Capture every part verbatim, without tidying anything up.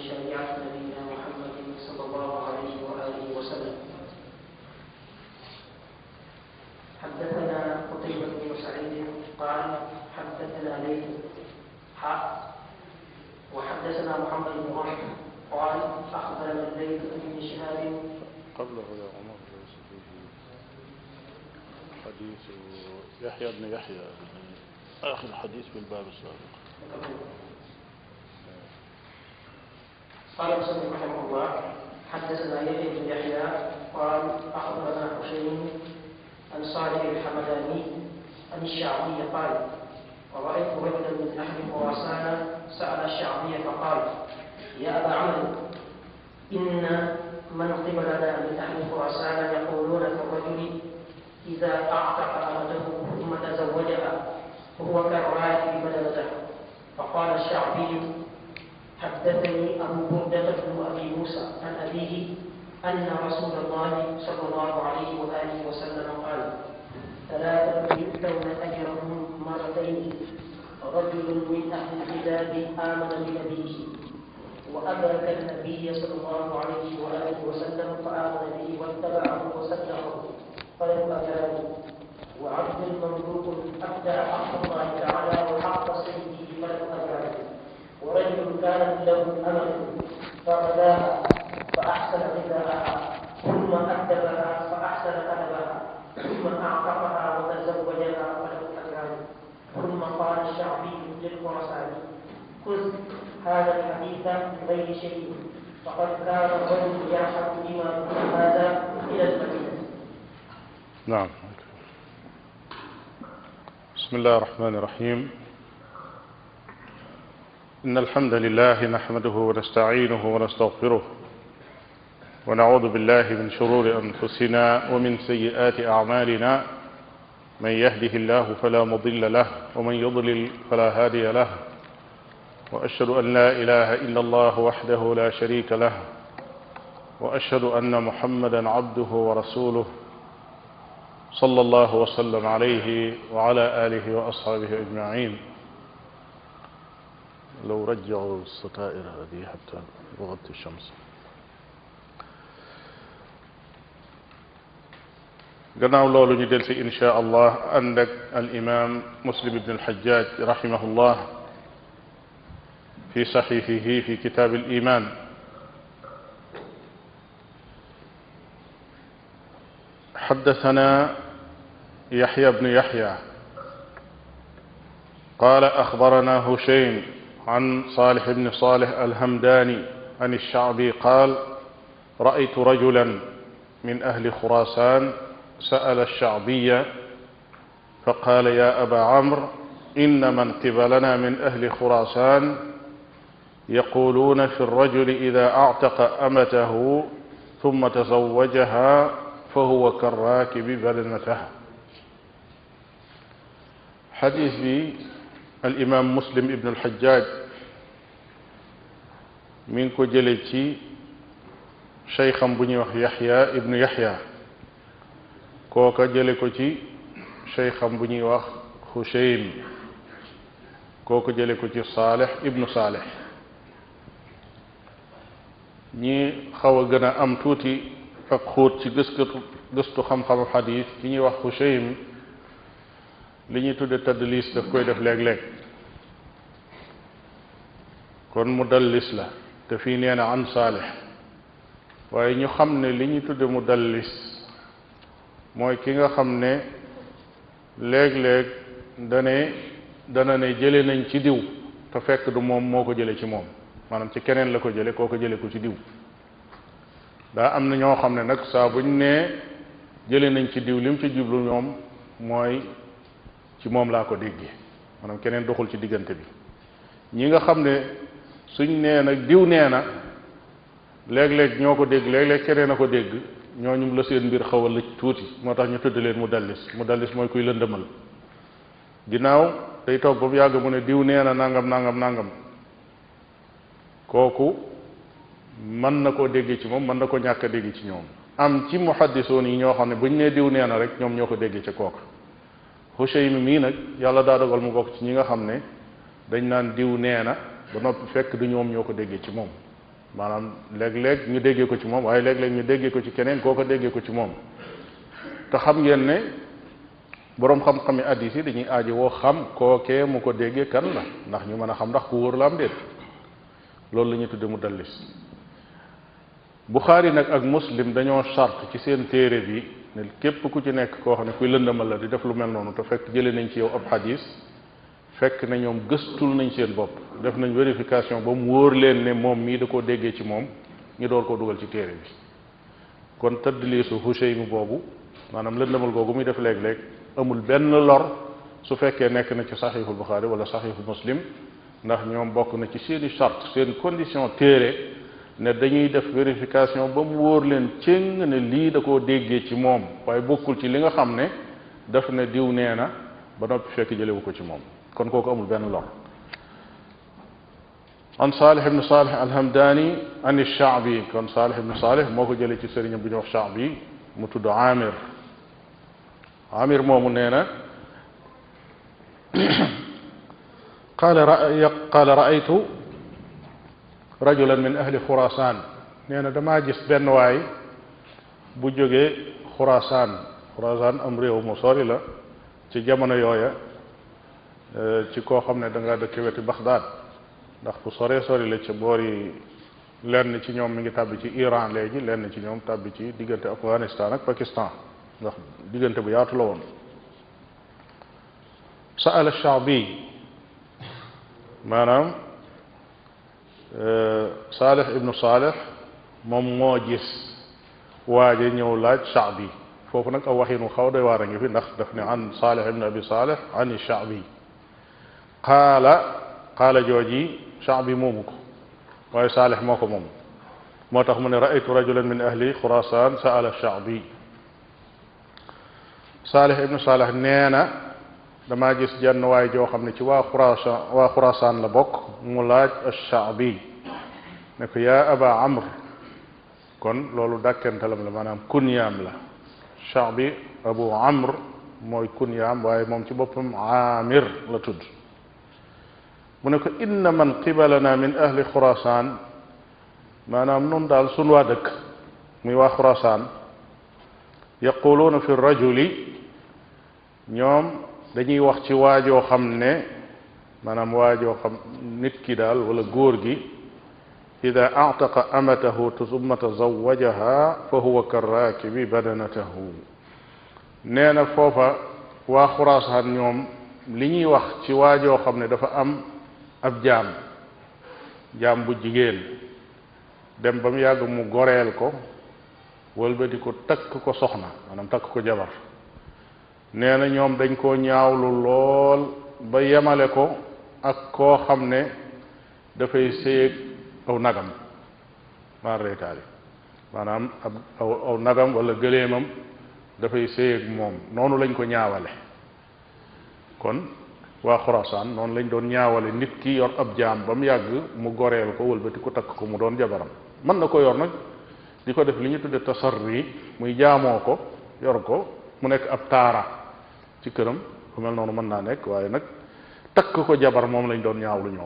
شريعة نبينا محمد صلى الله عليه وآله وسلم. حدثنا قتيبة بن سعيد قال حدثنا ليث حاء وحدثنا محمد بن رمح قال أخبرنا الليث بن شهاب. قبله يا عمر حديث يحيى بن يحيى آخر حديث في الباب السابق. قال مسلم رحمه الله حدثنا يحيى بن يحيى قال أخبرنا حسين عن صالح الحمداني عن الشعبي قال ورأيت رجلا من أهل خراسان سأل الشعبي فقال يا أبا عمرو إن من قبلنا من أهل خراسان يقولون في الرجل إذا أعتق أمته ثم تزوجها فهو كالراكب بدنته. فقال الشعبي حدثني أبو بردة بن أبي موسى عن أبيه أن رسول الله صلى الله عليه وآله وسلم قال ثلاثة يؤتون أجرهم مرتين رجل من أهل الكتاب آمن بنبيه وأدرك النبي صلى الله عليه وآله وسلم فآمن به واتبعه وصدقه فله أجران وعبد مملوك أبدع حق الله تعالى وحق سيده فله أجران ورجل كانت له أمل فغداها فأحسن غذاءها ثم أدبها فأحسن أدبها ثم أعتقها وتزوجها فله أجران. ثم قال الشعبي للخراساني خذ هذا الحديث بغير شيء فقد كان الرجل يرحم بما هذا إلى المدينة. نعم. بسم الله الرحمن الرحيم. إن الحمد لله نحمده ونستعينه ونستغفره ونعوذ بالله من شرور أنفسنا ومن سيئات أعمالنا من يهده الله فلا مضل له ومن يضلل فلا هادي له وأشهد أن لا إله إلا الله وحده لا شريك له وأشهد أن محمدا عبده ورسوله صلى الله وسلم عليه وعلى آله وأصحابه أجمعين. لو رجعوا الستائر هذه حتى تغطي الشمس. gannaaw loolu ñu del si insha allah ànd ak al imam muslim ibn al-hajjaj rahimahullah fi saxiixihi fi kitab al iman. حدثنا يحيى بن يحيى قال أخبرنا هشيم عن صالح بن صالح الهمداني عن الشعبي قال رأيت رجلا من أهل خراسان سأل الشعبي فقال يا أبا عمرو إن من قبلنا من أهل خراسان يقولون في الرجل إذا أعتق أمته ثم تزوجها فهو كالراكب بدنته. حديث بي الإمام مسلم ابن الحجاج من كو جلتي شيخا بني يحيى ابن يحيى كوكا جلكو تي شيخا بني وخ خشيم كوكا جلكو تي صالح ابن صالح. ñi xawa gëna am tuuti ak xóot ci gëstu gëstu xam-xamu xadis ki ñuy wax Hushaym li ñuy tudde tadlis daf koy def léeg-léeg kon mudallis la te fii nee na an Saalix waaye ñu xam ne li ñuy tudde mudallis mooy ki nga xam ne léeg-léeg dane dana ne jële nañ ci diw te fekk du moom moo ko jële ci moom maanaam ci keneen la ko jële koo ko jële ko ci diw. daa am na ñoo xam ne nag saa buñ nee jële nañ ci diw lim ci jublu ñoom mooy ci moom laa ko déggee maanaam keneen doxul ci diggante bi. ñi nga xam ne suñ nee nag diw nee na léeg-léeg ñoo ko dégg léeg-léeg keneen a ko dégg ñooñu la seen mbir xaw a lëj tuuti moo tax ñu tudd leen mudallis. mudallis mooy kuy lëndëmal ginnaaw day toog ba mu yàgg mu ne diw nee na nangam nangam nangam kooku mën na koo dégg ci moom mën na ko ñàkk a dégg ci ñoom. am ci muhaddisoon yi ñoo xam ne buñ nee diw nee na rek ñoom ñoo ko dégg ci kooka. Hushaym mii nag yàlla daa dogal mu bokk ci ñi nga xam ne dañ naan diw nee na ba noppi fekk du ñoom ñoo ko déggee ci moom maanaam léeg-léeg ñu déggee ko ci moom waaye léeg-léeg ñu déggee ko ci keneen kooko déggee ko ci moom te xam ngeen ne boroom xam-xami hadiis yi dañuy aaji woo xam kookee mu ko déggee kan la ndax ñu mën a xam ndax ku wóor la am déet loolu la ñuy tudde mudallis Buxaari nag ak Muslim dañoo charte ci seen téere bi ne képp ku ci nekk koo xam ne kuy lëndamal la di def lu mel noonu te fekk jëlee nañ ci yow ab hadiis fekk na ñoom gëstul nañ seen bopp def nañ vérification ba mu wóor leen ne moom mii da koo déggee ci moom ñu door koo dugal ci téere bi kon tadliisu Hushaym boobu maanaam lëndamal googu muy def léeg-léeg amul benn lor su fekkee nekk na ci saxiixul Buxaari wala saxiixu Muslim ndax ñoom bokk na ci seeni charte seen condition téere ne dañuy def vérification ba mu wóor leen cëng ne lii da koo déggee ci moom waaye bokkul ci li nga xam ne daf ne diw nee na ba noppi fekk jëlewu ko ci moom kon kooku amul benn lor an Salih ibn Salih al-Hamdani an ash-Sha'bi kon Salih ibn Salih moo ko jëlee ci sëriñam bu ñu wax Sha'bi mu tudd Amir Amir moomu nee na qaala ra qaala ra'aytu rajulan min ahli Xurasaan nee na damaa gis benn waay bu jógee Xurasaan Xurasaan am réew mu sori la ci jamono yooya ci koo xam ne da nga dëkk weti Baxdaad ndax fu sore sori la ca boori lenn ci ñoom mi ngi tàbbi ci Iran léegi lenn ci ñoom tàbbi ci diggante Afghanistan ak Pakistan ndax diggante bu yaatu la woon sa'ala Sha'bi maanaam Salih ibnu Salih moom moo gis waaje ñëw laaj Sha'bi foofu nag aw waxinu xaw doy waar a ngi fi ndax daf ne an Salih ibnu Abi Salih an Sha'bi qaala qaala jooji Sha'bi moomu ko waaye Salih moo ko moom moo tax mu ne ra'aytu rajulan min ahli Xurasaan sa'ala Sha'bi Salih ibnu Salih nee na damaa gis jenn waay joo xam ne ci waa Xurasaan waa Xurasaan la bokk mu laaj ash-Sha'bi ne ko yaa Aba Amr kon loolu dàkkantalam la maanaam kunyaam la Sha'bi Abu Amr mooy kunyaam waaye moom ci boppam Amir la tudd mu ne ko inna man qibalana min ahli Xurasaan maanaam nun daal sun waa dëkk muy waa Xurasaan yaquluuna fi rajuli ñoom dañuy wax ci waajoo xam ne maanaam waajoo xam nit ki daal wala góor gi ida ataqa amatahu summa tazawajaha fa huwa karrakibi badanatahu nee na foofa waa Xuraasaan ñoom li ñuy wax ci waajoo xam ne dafa am ab jaam jaam bu jigéen dem ba mu yàgg mu goreel ko wëlbati ko takk ko soxna maanaam takk ko jabar nee na ñoom dañ koo ñaawlu lool ba yemale ko ak koo xam ne dafay séyeg aw nagam maar reytaali maanaam ab aw aw nagam wala gëléemam dafay séyeg moom noonu lañ ko ñaawale kon waa Xurasaan noonu lañ doon ñaawale nit ki yor ab jaam ba mu yàgg mu goreel ko wëlbati ko takk ko mu doon jabaram mën na ko yor nag di ko def li ñu tudde tasarri muy jaamoo ko yor ko mu nekk ab taara ci këram ku mel noonu mën naa nekk waaye nag takk ko jabar moom lañ doon ñaawlu ñoom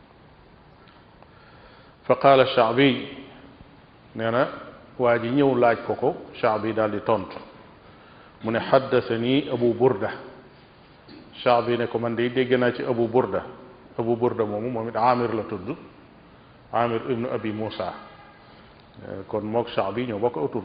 fa qaala Sha'bi nee na waa ji ñëw laaj ko ko Sha'bi daal di tontu mu ne haddasani Abu Burda Sha'bi ne ko man de dégg naa ci Abu Burda Abu Burda moomu moom it Amir la tudd Amir ibnu Abi Musa kon mook Sha'bi ñoo bokk aw tur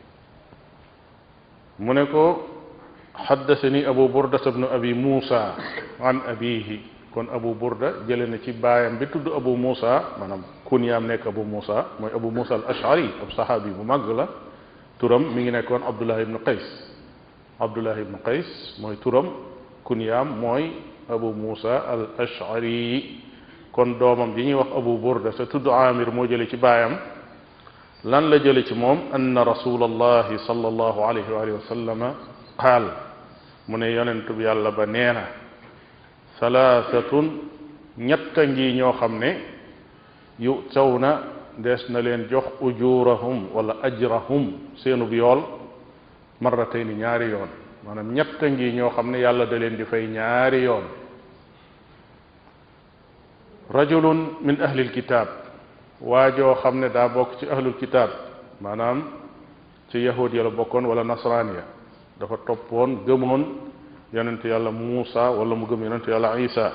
mu ne ko haddasani Abu Burda ibnu Abi Musa an abihi kon Abu Burda jële na ci baayam bi tudd Abu Musa maanaam kunyaam nekk Abu Musa mooy Abu Musa al-Ash'ari ab saxaabi bu màgg la turam mi ngi nekkoon Abdullah ibnu Qays Abdullah ibnu Qays mooy turam kunyaam mooy Abu Musa al-Ash'ari kon doomam ji ñuy wax Abu Burda sa tudd Amir moo jële ci baayam lan la jële ci moom anna rasulallahi sallallahu alayhi wa alihi wa sallama qaal mu ne yonentu bi yàlla ba nee na salaasatun ñett a ngi ñoo xam ne yu taw na des na leen jox ujurahum wala ajrahum seenub yool marratayni ñaari yoon maanaam ñett a ngi ñoo xam ne yàlla da leen di fay ñaari yoon rajulun min ahli alkitab waajoo xam ne daa bokk ci ahlul kitaab maanaam ci yahud ya la bokkoon wala nasraan ya dafa toppoon gëmoon yonent yàlla Muusa wala mu gëm yonent yàlla Isa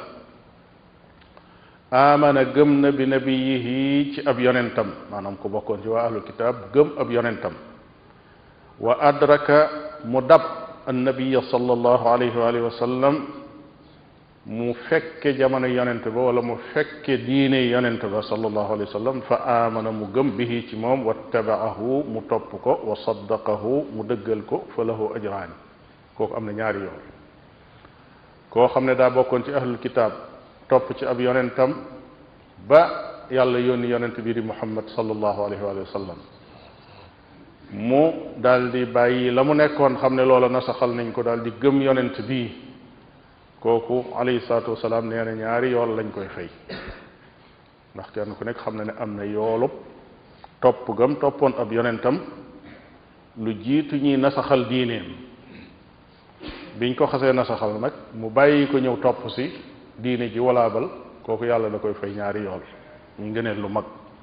amana gëm na bi nabiyihi ci ab yonentam maanaam ku bokkoon ci waa ahlul kitaab gëm ab yonentam wa adraka mu dab annabiya sallallahu alayhi wa alihi wa sallam mu fekke jamono yonent ba wala mu fekke diine yonent ba sallallahu alayhi wa sallam fa amana mu gëm bihi ci moom wattabaahu mu topp ko wa saddaqahu mu dëggal ko fa lahu ajraani kooku am na ñaari yoon koo xam ne daa bokkoon ci ahlul kitaab topp ci ab yonentam ba yàlla yónni yonent bii di muhammad sallallahu alayhi wa sallam mu daal di bàyyi la mu nekkoon xam ne loola nasaxal nañ ko daal di gëm yonent bii kooku alayhi salaatu wasalaam nee na ñaari yool lañ koy fay ndax kenn ku nekk xam na ne am na yoolub topp gëm toppoon ab yonentam lu jiitu ñuy nasaxal diineem biñ ko xasee nasaxal nag mu bàyyi ko ñëw topp si diine ji walaabal kooku yàlla da koy fay ñaari yool ñu ngëneel lu mag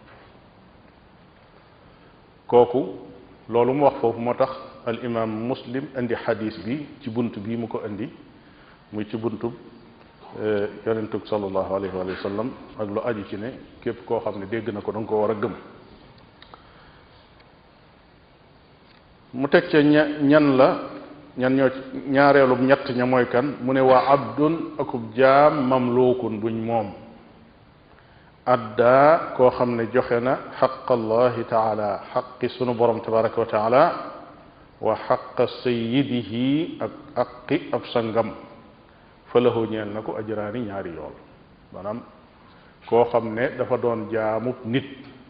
kooku loolu mu wax foofu moo tax al imam muslim indi xadis bi ci bunt bii mu ko indi muy ci buntub yonentub sallallahu alayhi wa sallam ak lu aju ci ne képp koo xam ne dégg na ko da nga ko war a gëm mu teg ca ña ñan la ñan ñoo ñaareelub ñett ña mooy kan mu ne waa abdun akub jaam mamluukun buñ moom addaa koo xam ne joxe na xaq allahi taala xaqi sunu borom tabaraka wa taala wa xaqa sayidihi ak aqi ab sangam fa lahu ñeel na ko ajraani ñaari yool maanaam koo xam ne dafa doon jaamub nit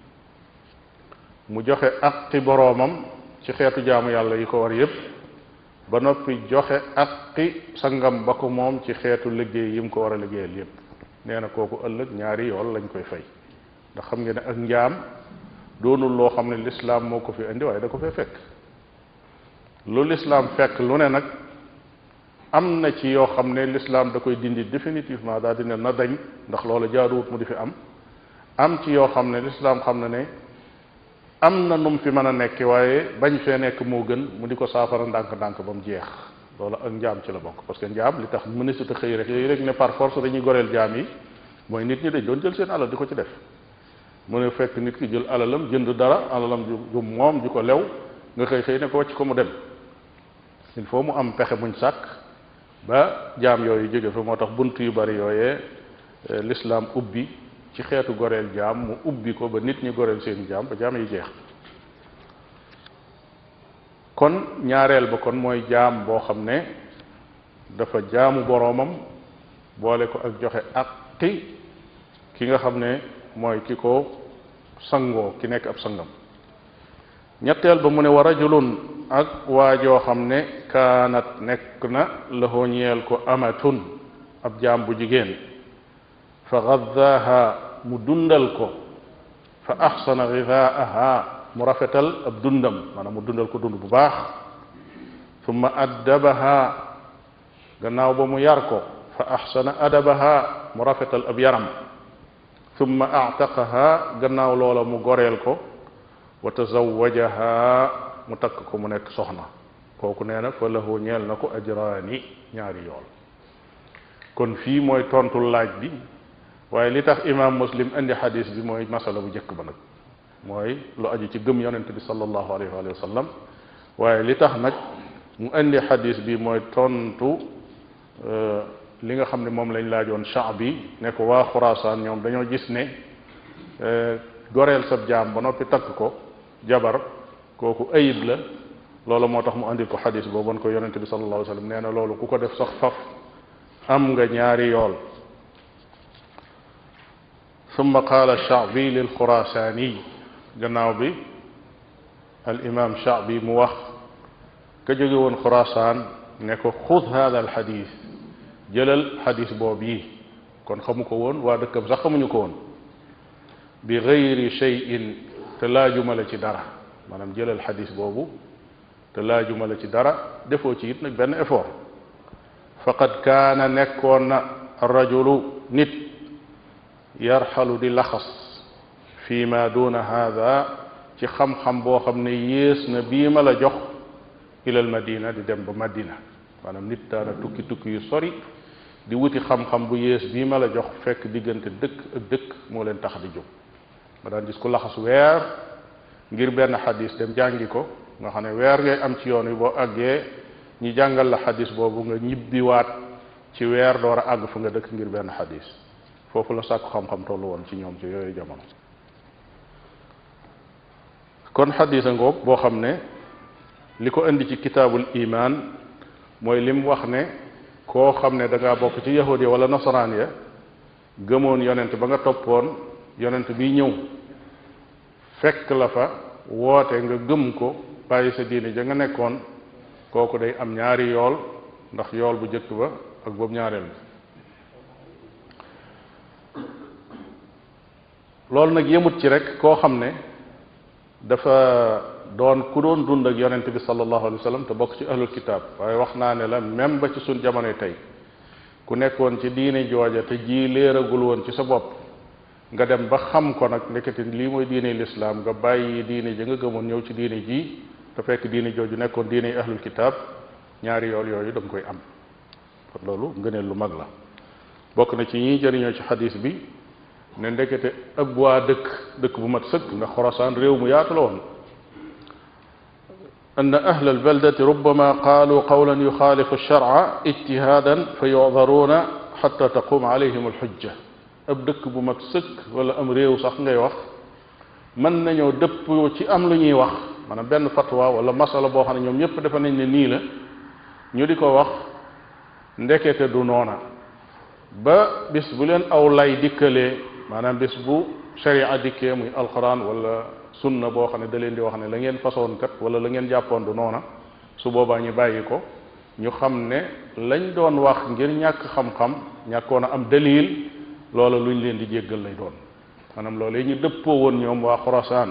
mu joxe aqi boroomam ci xeetu jaamu yàlla yi ko war yépp ba noppi joxe aqi sangam ba ko moom ci xeetu liggéey yi mu ko war a liggéeyal yépp nee na kooku ëllëg ñaari yool lañ koy fay ndax xam ngeen ne ak njaam doonul loo xam ne lislaam moo ko fi indi waaye da ko fee fekk lu lislaam fekk lu ne nag am na ci yoo xam ne lislaam da koy dindi définitivement daal dina na dañ ndax loola jaaduwut mu di fi am am ci yoo xam ne lislaam xam na ne am na nu mu fi mën a nekk waaye bañ fee nekk moo gën mu di ko saafara ndànk-ndànk ba mu jeex loolu ak njaam ci la bokk parce que njaam li tax mëneesut a xëy rek yooyu rek ne par force dañuy goreel jaam yi mooy nit ñi dañ doon jël seen alal di ko ci def mu ne fekk nit ki jël alalam jënd dara alalam ju moom ju ko lew nga xëy xëy ne ko wàcc ko mu dem il faut mu am pexe muñ sàkk ba jaam yooyu jóge fa moo tax bunt yu bari yooyee l'islam ubbi ci xeetu goreel jaam mu ubbi ko ba nit ñi goreel seen jaam ba jaam yi jeex kon ñaareel ba kon mooy jaam boo xam ne dafa jaamu boroomam boole ko ak joxe aqi ki nga xam ne mooy ki ko sangoo ki nekk ab sangam ñetteel ba mu ne wa rajulun ak waa joo xam ne kaanat nekk na lahu ñeel ko amatun ab jaam bu jigéen fa gaddaaha mu dundal ko fa axsana gidaaha mu rafetal ab dundam maanaam mu dundal ko dund bu baax summa addabaha gannaaw ba mu yar ko fa axsana adabaha mu rafetal ab yaram summa aataqaha gannaaw loola mu goreel ko wa tazawajaha mu takk ko mu nekk soxna kooku nee na fa lahu ñeel na ko ajraani ñaari yool kon fii mooy tontu laaj bi waaye li tax imam muslim indi xadis bi mooy masala bu njëkk ba nag mooy lu aju ci gëm yonent bi sallallahu alayhi wa sallam waaye li tax nag mu indi xadis bi mooy tontu li nga xam ne moom lañ laajoon Shaabi ne ko waa Xuraasaan ñoom dañoo gis ne goreel sab jaam ba noppi takk ko jabar kooku ayib la loolu moo tax mu andil ko xadis boobu bon ko yonente bi sallallahu alayhi wa sallam nee na loolu ku ko def sax faf am nga ñaari yool summa qaala Shaabi lil Xuraasaani gannaaw bi al imam Shaabi mu wax ka jóge woon Xuraasaan ne ko xud hada al xadis jëlal xadis boobu yi kon xamu ko woon waa dëkkam sax xamuñu ko woon bi gayri cheyin te laajuma la ci dara maanaam jëlal xadis boobu te laajuma la ci dara defoo ci it nag benn effort faqad kaana nekkoon na rajulu nit yarxalu di laxas fi ma duna hada ci xam-xam boo xam ne yées na bii ma la jox ilal madina di dem ba madina maanaam nit daana tukki tukki yu sori di wuti xam-xam bu yées bii ma la jox fekk diggante dëkk ak dëkk moo leen tax di jóg ma daan gis ku laxas weer ngir benn xadis dem jàngi ko nga xam ne weer ngay am ci yoon wi boo àggee ñi jàngal la xadis boobu nga ñibbiwaat ci weer door a àgg fa nga dëkk ngir benn xadis foofu la sàkku xam-xam tollu woon ci ñoom ci yooyu jamono kon xadis a ngoog boo xam ne li ko indi ci kitaabul iman mooy lim wax ne koo xam ne da ngaa bokk ci yahud ya wala nasaraan ya gëmoon yonent ba nga toppoon yonent bi ñëw fekk la fa woote nga gëm ko bàyyi sa diine ja nga nekkoon kooku day am ñaari yool ndax yool bu jëkk ba ak boobu ñaareel bi loolu nag yemut ci rek koo xam ne dafa doon ku doon dund ak yonent bi sallallahu alayhi wa sallam te bokk ci ahlul kitaab waaye wax naa ne la même ba ci suñ jamonoy tey ku nekkoon ci diine jooja te ji léeragul woon ci sa bopp nga dem ba xam ko nag nekkati lii mooy diine lislaam nga bàyyi diine ji nga gëmoon ñëw ci diine ji te fekk diine jooju nekkoon diine ahlul kitaab ñaari yool yooyu da nga koy am kon loolu ngëneel lu mag la bokk na ci ñi jëriñoo ci xadis bi ne ndekete ab waa dëkk dëkk bu mat sëkk nga xorasaan réew mu yaatu la woon أن أهل البلدة ربما قالوا قولا يخالف الشرع اجتهادا فيعذرون حتى تقوم عليهم الحجة ab dëkk bu mat sëkk wala am réew sax ngay wax mën nañoo dëpp ci am lu ñuy wax maanaam benn fatwa wala masala boo xam ne ñoom ñëpp defe nañ ne nii la ñu di ko wax ndekete du noona ba bis bu leen aw lay dikkalee maanaam bis bu sharia dikkee muy alquran wala sunna boo xam ne da leen di wax ne la ngeen façon kat wala la ngeen jàppoon du noona su boobaa ñu bàyyi ko ñu xam ne lañ doon wax ngir ñàkk xam-xam ñàkkoon a am dalil loola luñ leen di jéggal lay doon maanaam loola ñu dëppoo woon ñoom waa Xurasaan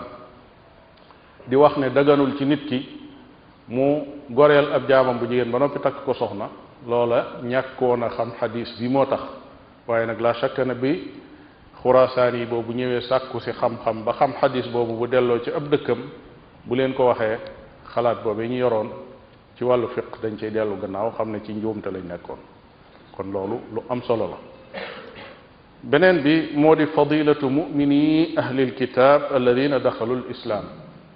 di wax ne daganul ci nit ki mu goreel ab jaamam bu jigéen ba noppi takk ko soxna loola ñàkkoon a xam xadis bi moo tax waaye nag la shakka na bi xurasaan yi boobu ñëwee sàkku si xam-xam ba xam xadis boobu bu delloo ci ab dëkkam bu leen ko waxee xalaat boobu ñu yoroon ci wàllu fiq dañ cay dellu gannaaw xam ne ci njuumte lañ nekkoon kon loolu lu am solo la beneen bi moo di fadilatu mumini ahlil kitab alladina daxalu lislaam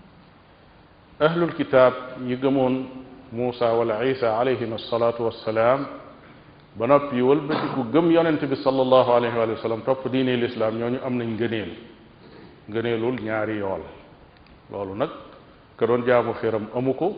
ahlul kitab ñi gëmoon Muusa wala Isa alayhim alsalatu wassalaam ba noppi wëlbatiku gëm yonent bi sallallahu alayhi wa sallam topp diine lislaam ñooñu am nañ ngëneel ngëneelul ñaari yool loolu nag ka doon jaamu xiram amu ko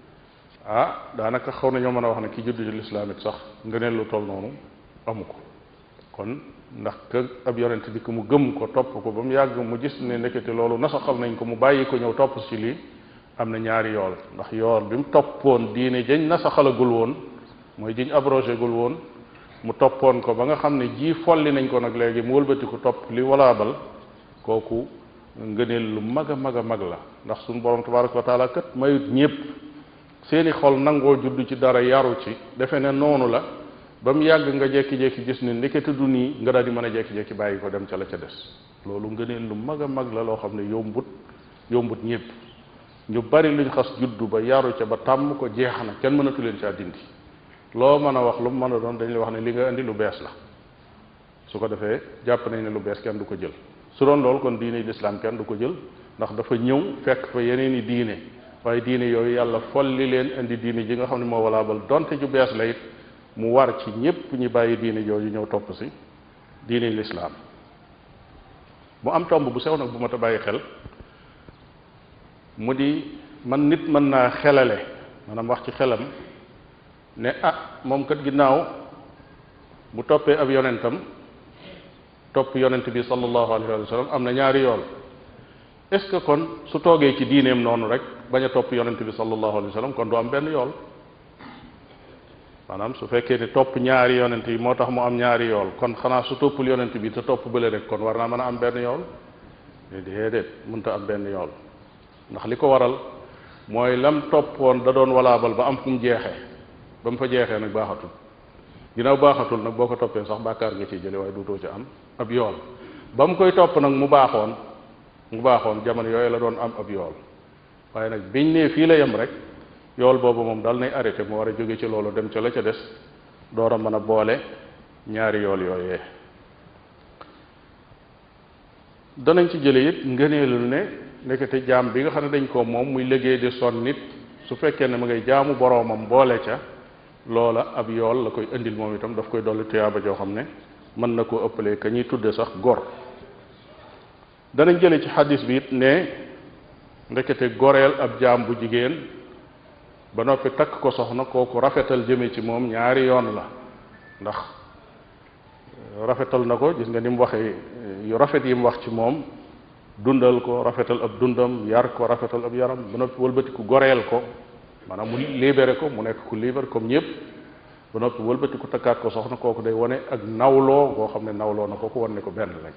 ah daanaka xaw nañoo mën a wax ne ki juddu ci lislaam it sax ngëneel lu toll noonu amu ko kon ndax ka ab yonent di ko mu gëm ko topp ko ba mu yàgg mu gis ne nekkati loolu nasaxal nañ ko mu bàyyi ko ñëw topp ci lii am na ñaari yool ndax yool bi mu toppoon diine jëñ nasaxalagul woon mooy jiñ abrogé gul woon mu toppoon ko ba nga xam ne ji folli nañ ko nag léegi mu wëlbatiku topp li walaabal kooku ngëneel lu mag a mag a mag la ndax suñu borom tabaraka wa taala kat mayut ñëpp seeni xol nangoo judd ci dara yaru ci defe ne noonu la ba mu yàgg nga jekki-jekki gis ne ndekete du nii nga daal di mën a jekki-jekki bàyyi ko dem ca la ca des loolu ngëneel lu mag a mag la loo xam ne yombut yombut ñëpp ñu bari luñ xas juddu ba yaru ca ba tàmm ko jeex na kenn mënatu leen caa dindi loo mën a wax lu mu mën a doon dañuy wax ne li nga indi lu bees la su ko defee jàpp nañ ne lu bees kenn du ko jël su doon loolu kon diine lislaam kenn du ko jël ndax dafa ñëw fekk fa yeneen i diine waaye diine yooyu yàlla folli leen indi diine ji nga xam ne moo walaabal donte ju bees la it mu war ci ñépp ñi bàyyi diine yooyu ñëw topp si diine lislaam mu am tomb bu sew nag bu ma ta bàyyi xel mu di man nit mën naa xelale maanaam wax ci xelam ne ah moom kat ginnaaw bu toppee ab yonentam topp yonent bi sallallahu alayhi wa sallam am na ñaari yool est-ce que kon su toogee ci diineem noonu rek bañ a topp yonent bi sallallahu alayhi wa sallam kon du am benn yool maanaam su fekkee ne topp ñaari yonent yi moo tax mu am ñaari yool kon xanaa su toppul yonent bi te topp bële rek kon war naa mën a am benn yool déedéet mënta am benn yool ndax li ko waral mooy lam toppoon da doon walaabal ba am fu mu jeexee ba mu fa jeexee nag baaxatul ginnaaw baaxatul nag boo ko toppee sax bàkkaar nga ciy jële waaye duutoo ci am ab yool ba mu koy topp nag mu baaxoon mu baaxoon jamono yooyu la doon am ab yool waaye nag biñ ne fii la yem rek yool boobu moom dal nay arrêté mu war a jóge ci loolu dem ca la ca des door a mën a boole ñaari yool yooyee danañ ci jële it ngëneelul ne nekkate jaam bi nga xam ne dañ ko moom muy liggéey di son nit su fekkee ne ma ngay jaamu boroomam boole ca loola ab yool la koy indil moom itam daf koy dolli tuyaaba joo xam ne mën na koo ëppalee ka ñuy tudde sax gor danañ jële ci xadis bi it ne ndekete goreel ab jaam bu jigéen ba noppi takk ko soxna kooku rafetal jëme ci moom ñaari yoon la ndax rafetal na ko gis nga ni mu waxee yu rafet yi mu wax ci moom dundal ko rafetal ab dundam yar ko rafetal ab yaram ba noppi wëlbatiku goreel ko maanaam mu libéré ko mu nekk ku libre comme ñëpp ba noppi wëlbatiku takkaat ko soxna kooku day wane ak nawloo boo xam ne nawloo na ko ko wan ne ko benn lañ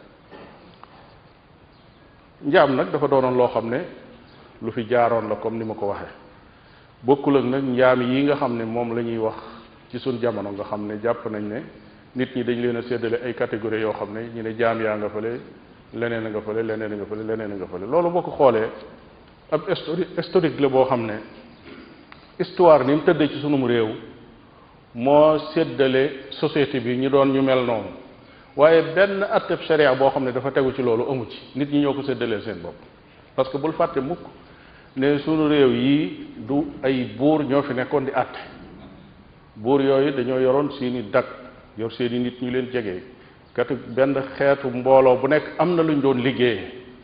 njaam nag dafa doonoon loo xam ne lu fi jaaroon la comme ni ma ko waxee bokkul ak nag njaam yi nga xam ne moom la ñuy wax ci suñ jamono nga xam ne jàpp nañ ne nit ñi dañ leen a séddale ay catégories yoo xam ne ñu ne jaam yaa nga fële leneen a nga fële leneen a nga fële leneen a nga fële loolu boo ko xoolee ab historique historique la boo xam ne histoire ni mu tëddee ci sunum réew moo séddale société bi ñu doon ñu mel noonu waaye benn atteb sharia boo xam ne dafa tegu ci loolu amu ci nit ñi ñoo ko séddalee seen bopp parce que bul fàtte mukk ne sunu réew yii du ay buur ñoo fi nekkoon di àtte buur yooyu dañoo yoroon seeni dag yor seeni nit ñu leen jege kat benn xeetu mbooloo bu nekk am na lu ñu doon liggéey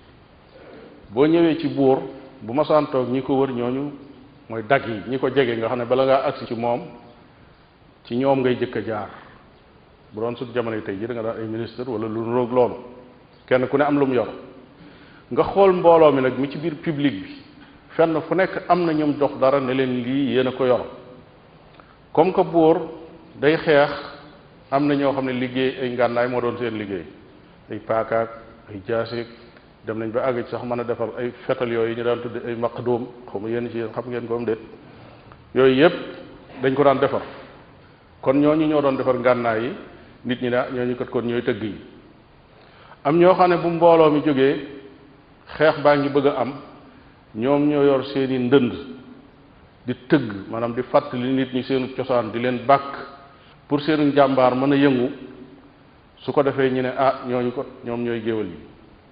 boo ñëwee ci buur bu masaan toog ñi ko wër ñooñu mooy dag yi ñi ko jege nga xam ne bala ngaa agsi ci moom ci ñoom ngay jëkk a jaar bu doon sut jamono yi tey ji da nga daan ay ministre wala lu roog loolu kenn ku ne am lu mu yor nga xool mbooloo mi nag mi ci biir public bi fenn fu nekk am na ñoom jox dara ne leen lii yéen a ko yor comme que buur day xeex am na ñoo xam ne liggéey ay ngànnaay moo doon seen liggéey ay paakaak ay jaaseek dem nañ ba àgg ci sax mën a defar ay fetal yooyu ñu daan tudde ay maqdoom xaw ma yéen ci yéen xam ngeen ko am déet yooyu yépp dañ ko daan defar kon ñooñu ñoo doon defar ngànnaay yi nit ñi ne ñooñu kat kon ñooy tëgg yi am ñoo xam ne bu mbooloo mi jógee xeex baa ngi bëgg a am ñoom ñoo yor seeni ndënd di tëgg maanaam di fàttali nit ñi seenu cosaan di leen bàkk pour seenu njàmbaar mën a yëngu su ko defee ñu ne ah ñooñu ko ñoom ñooy géwél yi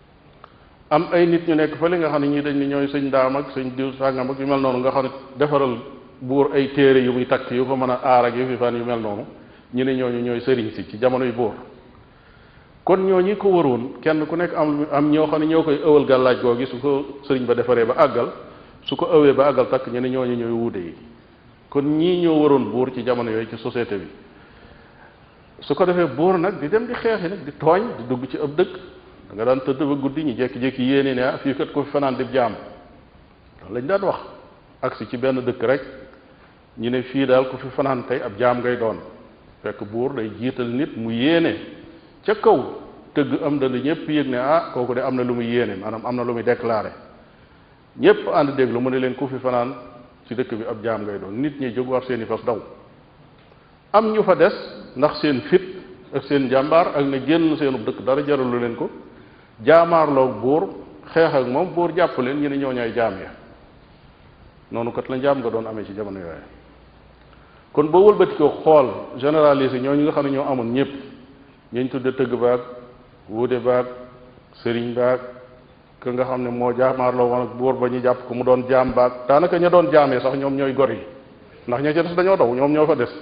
am ay nit ñu nekk fa li nga xam ne ñii dañ ne ñooy sëñ daam ak sëñ diw sàngam ak yu mel noonu nga xam ne defaral buur ay téere yu muy takk yu ko mën a aar ak yu fi fan yu mel noonu ñu ne ñooñu ñooy sëriñ si ci jamonoy buur kon ñooñu ko waroon kenn ku nekk am am ñoo xam ne ñoo koy ëwal gàllaaj googi su ko sëriñ ba defaree ba àggal su ko ëwee ba àggal takk ñu ne ñooñu ñooy wuude yi kon ñii ñoo waroon buur ci jamono yooyu ci société bi su ko defee buur nag di dem di xeexi nag di tooñ di dugg ci ab dëkk da nga daan tëdd ba guddi ñu jékki-jékki yéene ne ah fii kat ko fi fanaan di jaam loolu lañ daan wax agsi ci benn dëkk rek ñu ne fii daal ku fi fanaan tey ab jaam ngay doon fekk buur day jiital nit mu yéene ca kaw tëgg am dana ñëpp yëg ne ah kooku de am na lu muy yéene maanaam am na lu muy déclaré ñëpp ànd déglu mu ne leen ku fi fanaan ci dëkk bi ab jaam ngay doon nit ñi jóg war seeni fas daw am ñu fa des ndax seen fit ak seen jàmbaar ak ne génn seenu dëkk dara jaralu leen ko jaamaarloog buur xeex ak moom buur jàpp leen ñu ne ñoo ñooy jaam ya noonu kat la jaam nga doon amee ci jamono yooyu kon boo wëlbati ko xool généralisé ñooñu nga xam ne ñoo amoon ñëpp ñañ tudde tëgg baag wuude baag sëriñ baag ka nga xam ne moo jaamaarloo woon ak buur ba ñu jàpp ko mu doon jaam baag daanaka ña doon jaamee sax ñoom ñooy gor yi ndax ña ca des dañoo daw ñoom ñoo fa des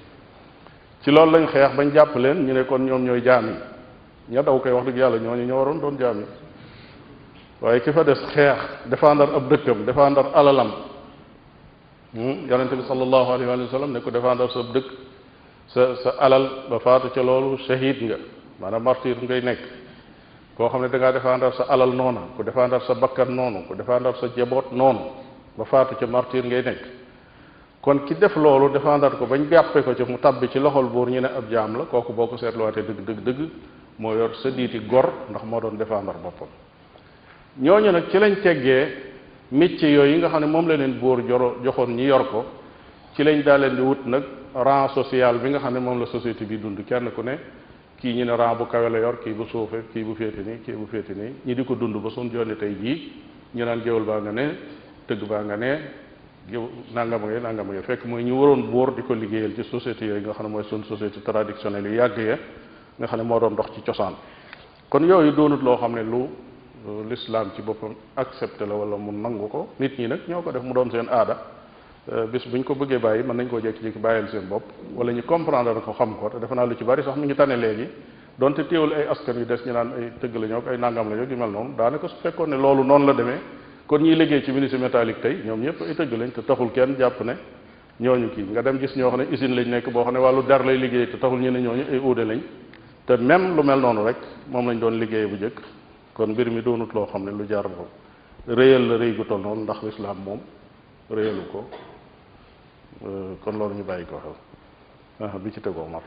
ci loolu lañ xeex bañ jàpp leen ñu ne kon ñoom ñooy jaam yi ña daw koy wax dëgg yàlla ñooñu ñoo waroon doon jaam yi waaye ki fa des xeex défendre ab dëkkam défendre alalam yonente bi sallallahu alayhi wa sallam ne ko défendre sa dëkk sa sa alal ba faatu ca loolu shahid nga maanaam martyr ngay nekk koo xam ne da ngaa défendre sa alal noona ku défendre sa bakkan noonu ku défendre sa jaboot noonu ba faatu ca martyr ngay nekk kon ki def loolu défendre ko bañ jàppe ko ci mu tabbi ci loxol buur ñu ne ab jaam la kooku boo ko seetluwaatee dëgg dëgg dëgg moo yor sa diiti gor ndax moo doon défendre boppam ñooñu nag ci lañ teggee métier yooyu yi nga xam ne moom la leen buur joro joxoon ñi yor ko ci lañ daa leen di wut nag rang social bi nga xam ne moom la société bi dund kenn ku ne kii ñu ne ran bu kawe la yor kii bu suufe kii bu féete nii kii bu féete nii ñi di ko dund ba suñ jonni tey jii ñu naan géwal baa nga ne tëgg baa nga ne géw nangama nga nangama nga fekk mooy ñu waroon buur di ko liggéeyal ci société yooyu nga xam ne mooy suñ société traditionnelle yu yàgg ya nga xam ne moo doon dox ci cosaan kon yooyu doonut loo xam ne lu l'islam ci boppam accepté la wala mu nangu ko nit ñi nag ñoo ko def mu doon seen aada bis bu ñu ko bëggee bàyyi mën nañ koo jékki-jékki bàyyil seen bopp wala ñu comprendre ko xam ko te defe naa lu ci bari sax mi ngi tane léegi donte téewul ay askan yu des ñu naan ay tëgg la ñoo ay nangam la ñoo yu mel noonu daanaka su fekkoon ne loolu noonu la demee kon ñiy liggéey ci ministre métallique tey ñoom ñëpp ay tëgg lañ te taxul kenn jàpp ne ñooñu kii nga dem gis ñoo xam ne usine lañ nekk boo xam ne wàllu der lay liggéey te taxul ñu ne ñooñu ay uude lañ te même lu mel noonu rek moom lañ doon liggéey bu njëkk kon mbir mi doonut loo xam ne lu jar réyal la rëy gu toll noonu ndax lislaam moom réyalu ko kon loolu ñu bàyyi ko xel bi ci tegoo mar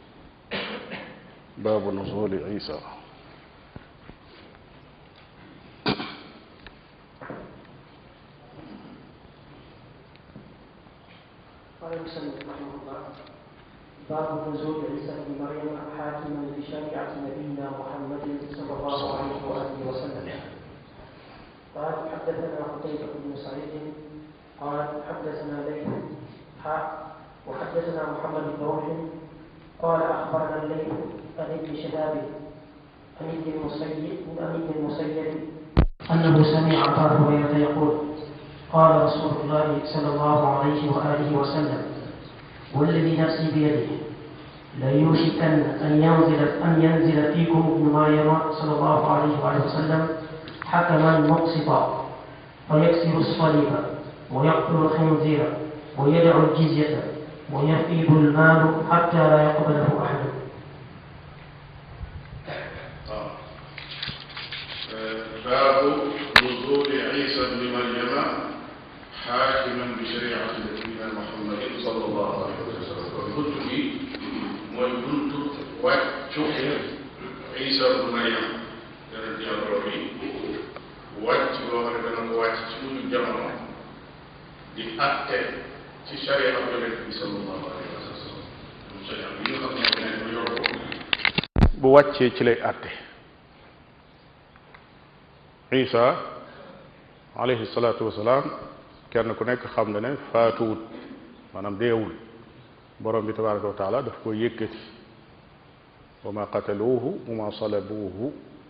baabu nuzuli isa قال المسلم رحمه الله باب نزول عيسى بن مريم حاكما بشريعه نبينا محمد صلى الله عليه واله وسلم قال حدثنا قتيبة بن سعيد قال حدثنا ليث حاء وحدثنا محمد بن روح قال اخبرنا الليث عن ابن شهاب عن ابن المسيب عن ابن المسيب انه سمع ابا هريره يقول قال رسول الله صلى الله عليه واله وسلم والذي نفسي بيده ليوشكن ان ينزل ان ينزل فيكم ابن مريم صلى الله عليه واله وسلم حكما مقسطا فيكسر الصليب ويقتل الخنزير ويدع الجزية ويفيض المال حتى لا يقبله أحد. باب نزول عيسى بن مريم حاكما بشريعة نبينا محمد صلى الله عليه وسلم. كنت في وكنت وجه عيسى بن مريم يرد يا ربي وجه وهذا وجه شنو جمعه di atte ci sharia ak yonent bi sallallahu alayhi wa sallam sharia bi nga xam ne ne ko yor ko bu wàccee ci lay atte Isa alayhi salatu wasalaam kenn ku nekk xam na ne faatuwut maanaam deewul borom bi tabaraka wa taala daf ko yëkkati wa ma qataluuhu wa ma salabuuhu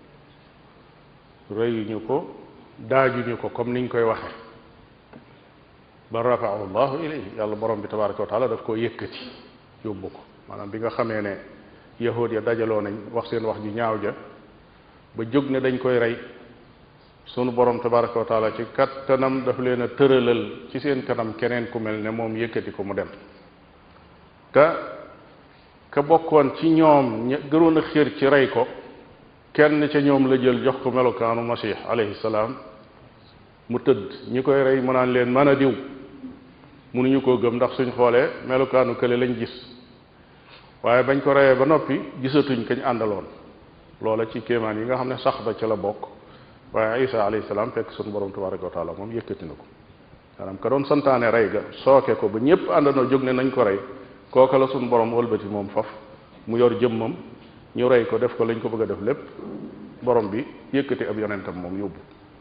rëyuñu ko daajuñu ko comme niñ koy waxe ba rafaahu llahu ilayhi yàlla borom bi tabaraka wa taala daf koo yëkkati yóbbu ko maanaam bi nga xamee ne yahuud ya dajaloo nañ wax seen wax ju ñaaw ja ba jóg ne dañ koy rey sunu borom tabaraka wa taala ci kattanam daf leen a tëralal ci seen kanam keneen ku mel ne moom yëkkati ko mu dem te ka bokkoon ci ñoom ña gënoon a xiir ci rey ko kenn ca ñoom la jël jox ko melokaanu masih alayhi salaam mu tëdd ñi koy rey mu naan leen mën a diw mënuñu koo gëm ndax suñ xoolee melokaanu kële lañ gis waaye bañ ko reyee ba noppi gisatuñ kañ àndaloon loola ci kéemaan yi nga xam ne sax ba ca la bokk waaye Isa alayhi salaam fekk suñu borom tabaraka wa taala moom yëkkati na ko maanaam ka doon santaane rey ga sooke ko ba ñëpp àndandoo jóg ne nañ ko rey kooka la suñu borom wëlbati moom faf mu yor jëmmam ñu rey ko def ko lañ ko bëgg a def lépp borom bi yëkkati ab yonentam moom yóbbu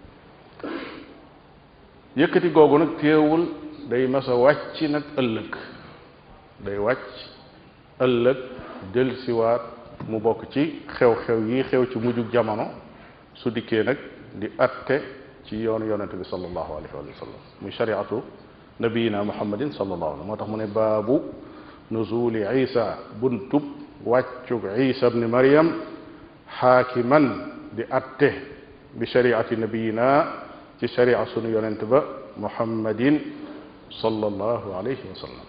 yëkkati googu nag teewul day mas a wàcc nag ëllëg day wàcc ëllëg dellusiwaat mu bokk ci xew-xew yi xew ci mujjug jamono su dikkee nag di atte ci yoonu yonente bi sallallahu alayhi wa sallam muy shariatu nabiyina muhammadin sallallahu alayhi moo tax mu ne baabu nuzuli isa buntub wàccug isa ibni maryam xaakiman di atte bi shariati nabiyina ci sharia sunu yonent ba muhammadin sallallahu alayhi wa sallam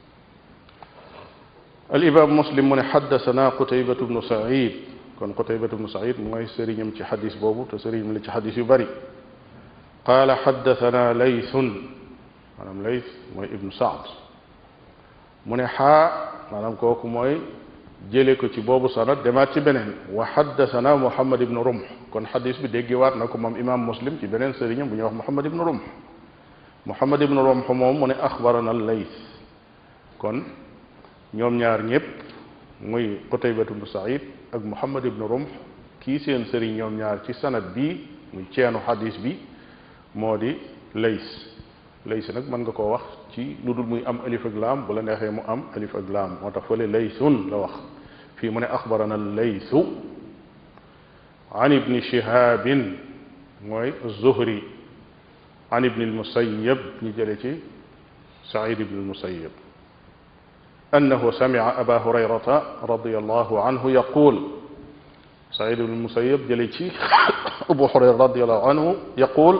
الإمام مسلم من حدثنا قتيبة بن سعيد كان قتيبة بن سعيد موي سرينم ci حديث بوبو te سرينم ci حديث yu bari قال حدثنا ليث manam Layth mooy ibnu Saad mu ne xaa maanaam kooku mooy jële ko ci boobu sanad demaat ci beneen wa xaddasana Muhammad ibnu Rumh kon xadis bi déggewaat na ko moom imam Muslim ci beneen sëriñam bu ñuy wax Muhammad ibnu Rumh Muhammad ibnu Rumh moom mu ne axbarana Layth kon ñoom ñaar ñëpp muy Qutayba ibnu Saïd ak Muhammad ibnu Rumh kii seen sëriñ ñoom ñaar ci sanad bii muy ceenu xadis bi moo di Lays Lays nag mën nga koo wax ci lu dul muy am alif ak laam bu la neexee mu am alif ak laam moo tax fële Laysun la wax fii mu ne axbarana Laysu an ibni Shihabin mooy Zuhri an ibni al-Musayyab ñu jële ci Saïd ibn al-Musayyab annahu sami'a aba hurayrata radiyallahu anhu yaqul Saïd ibn al-Musayyab jële ci abu Hurayra radiyallahu anhu yaqul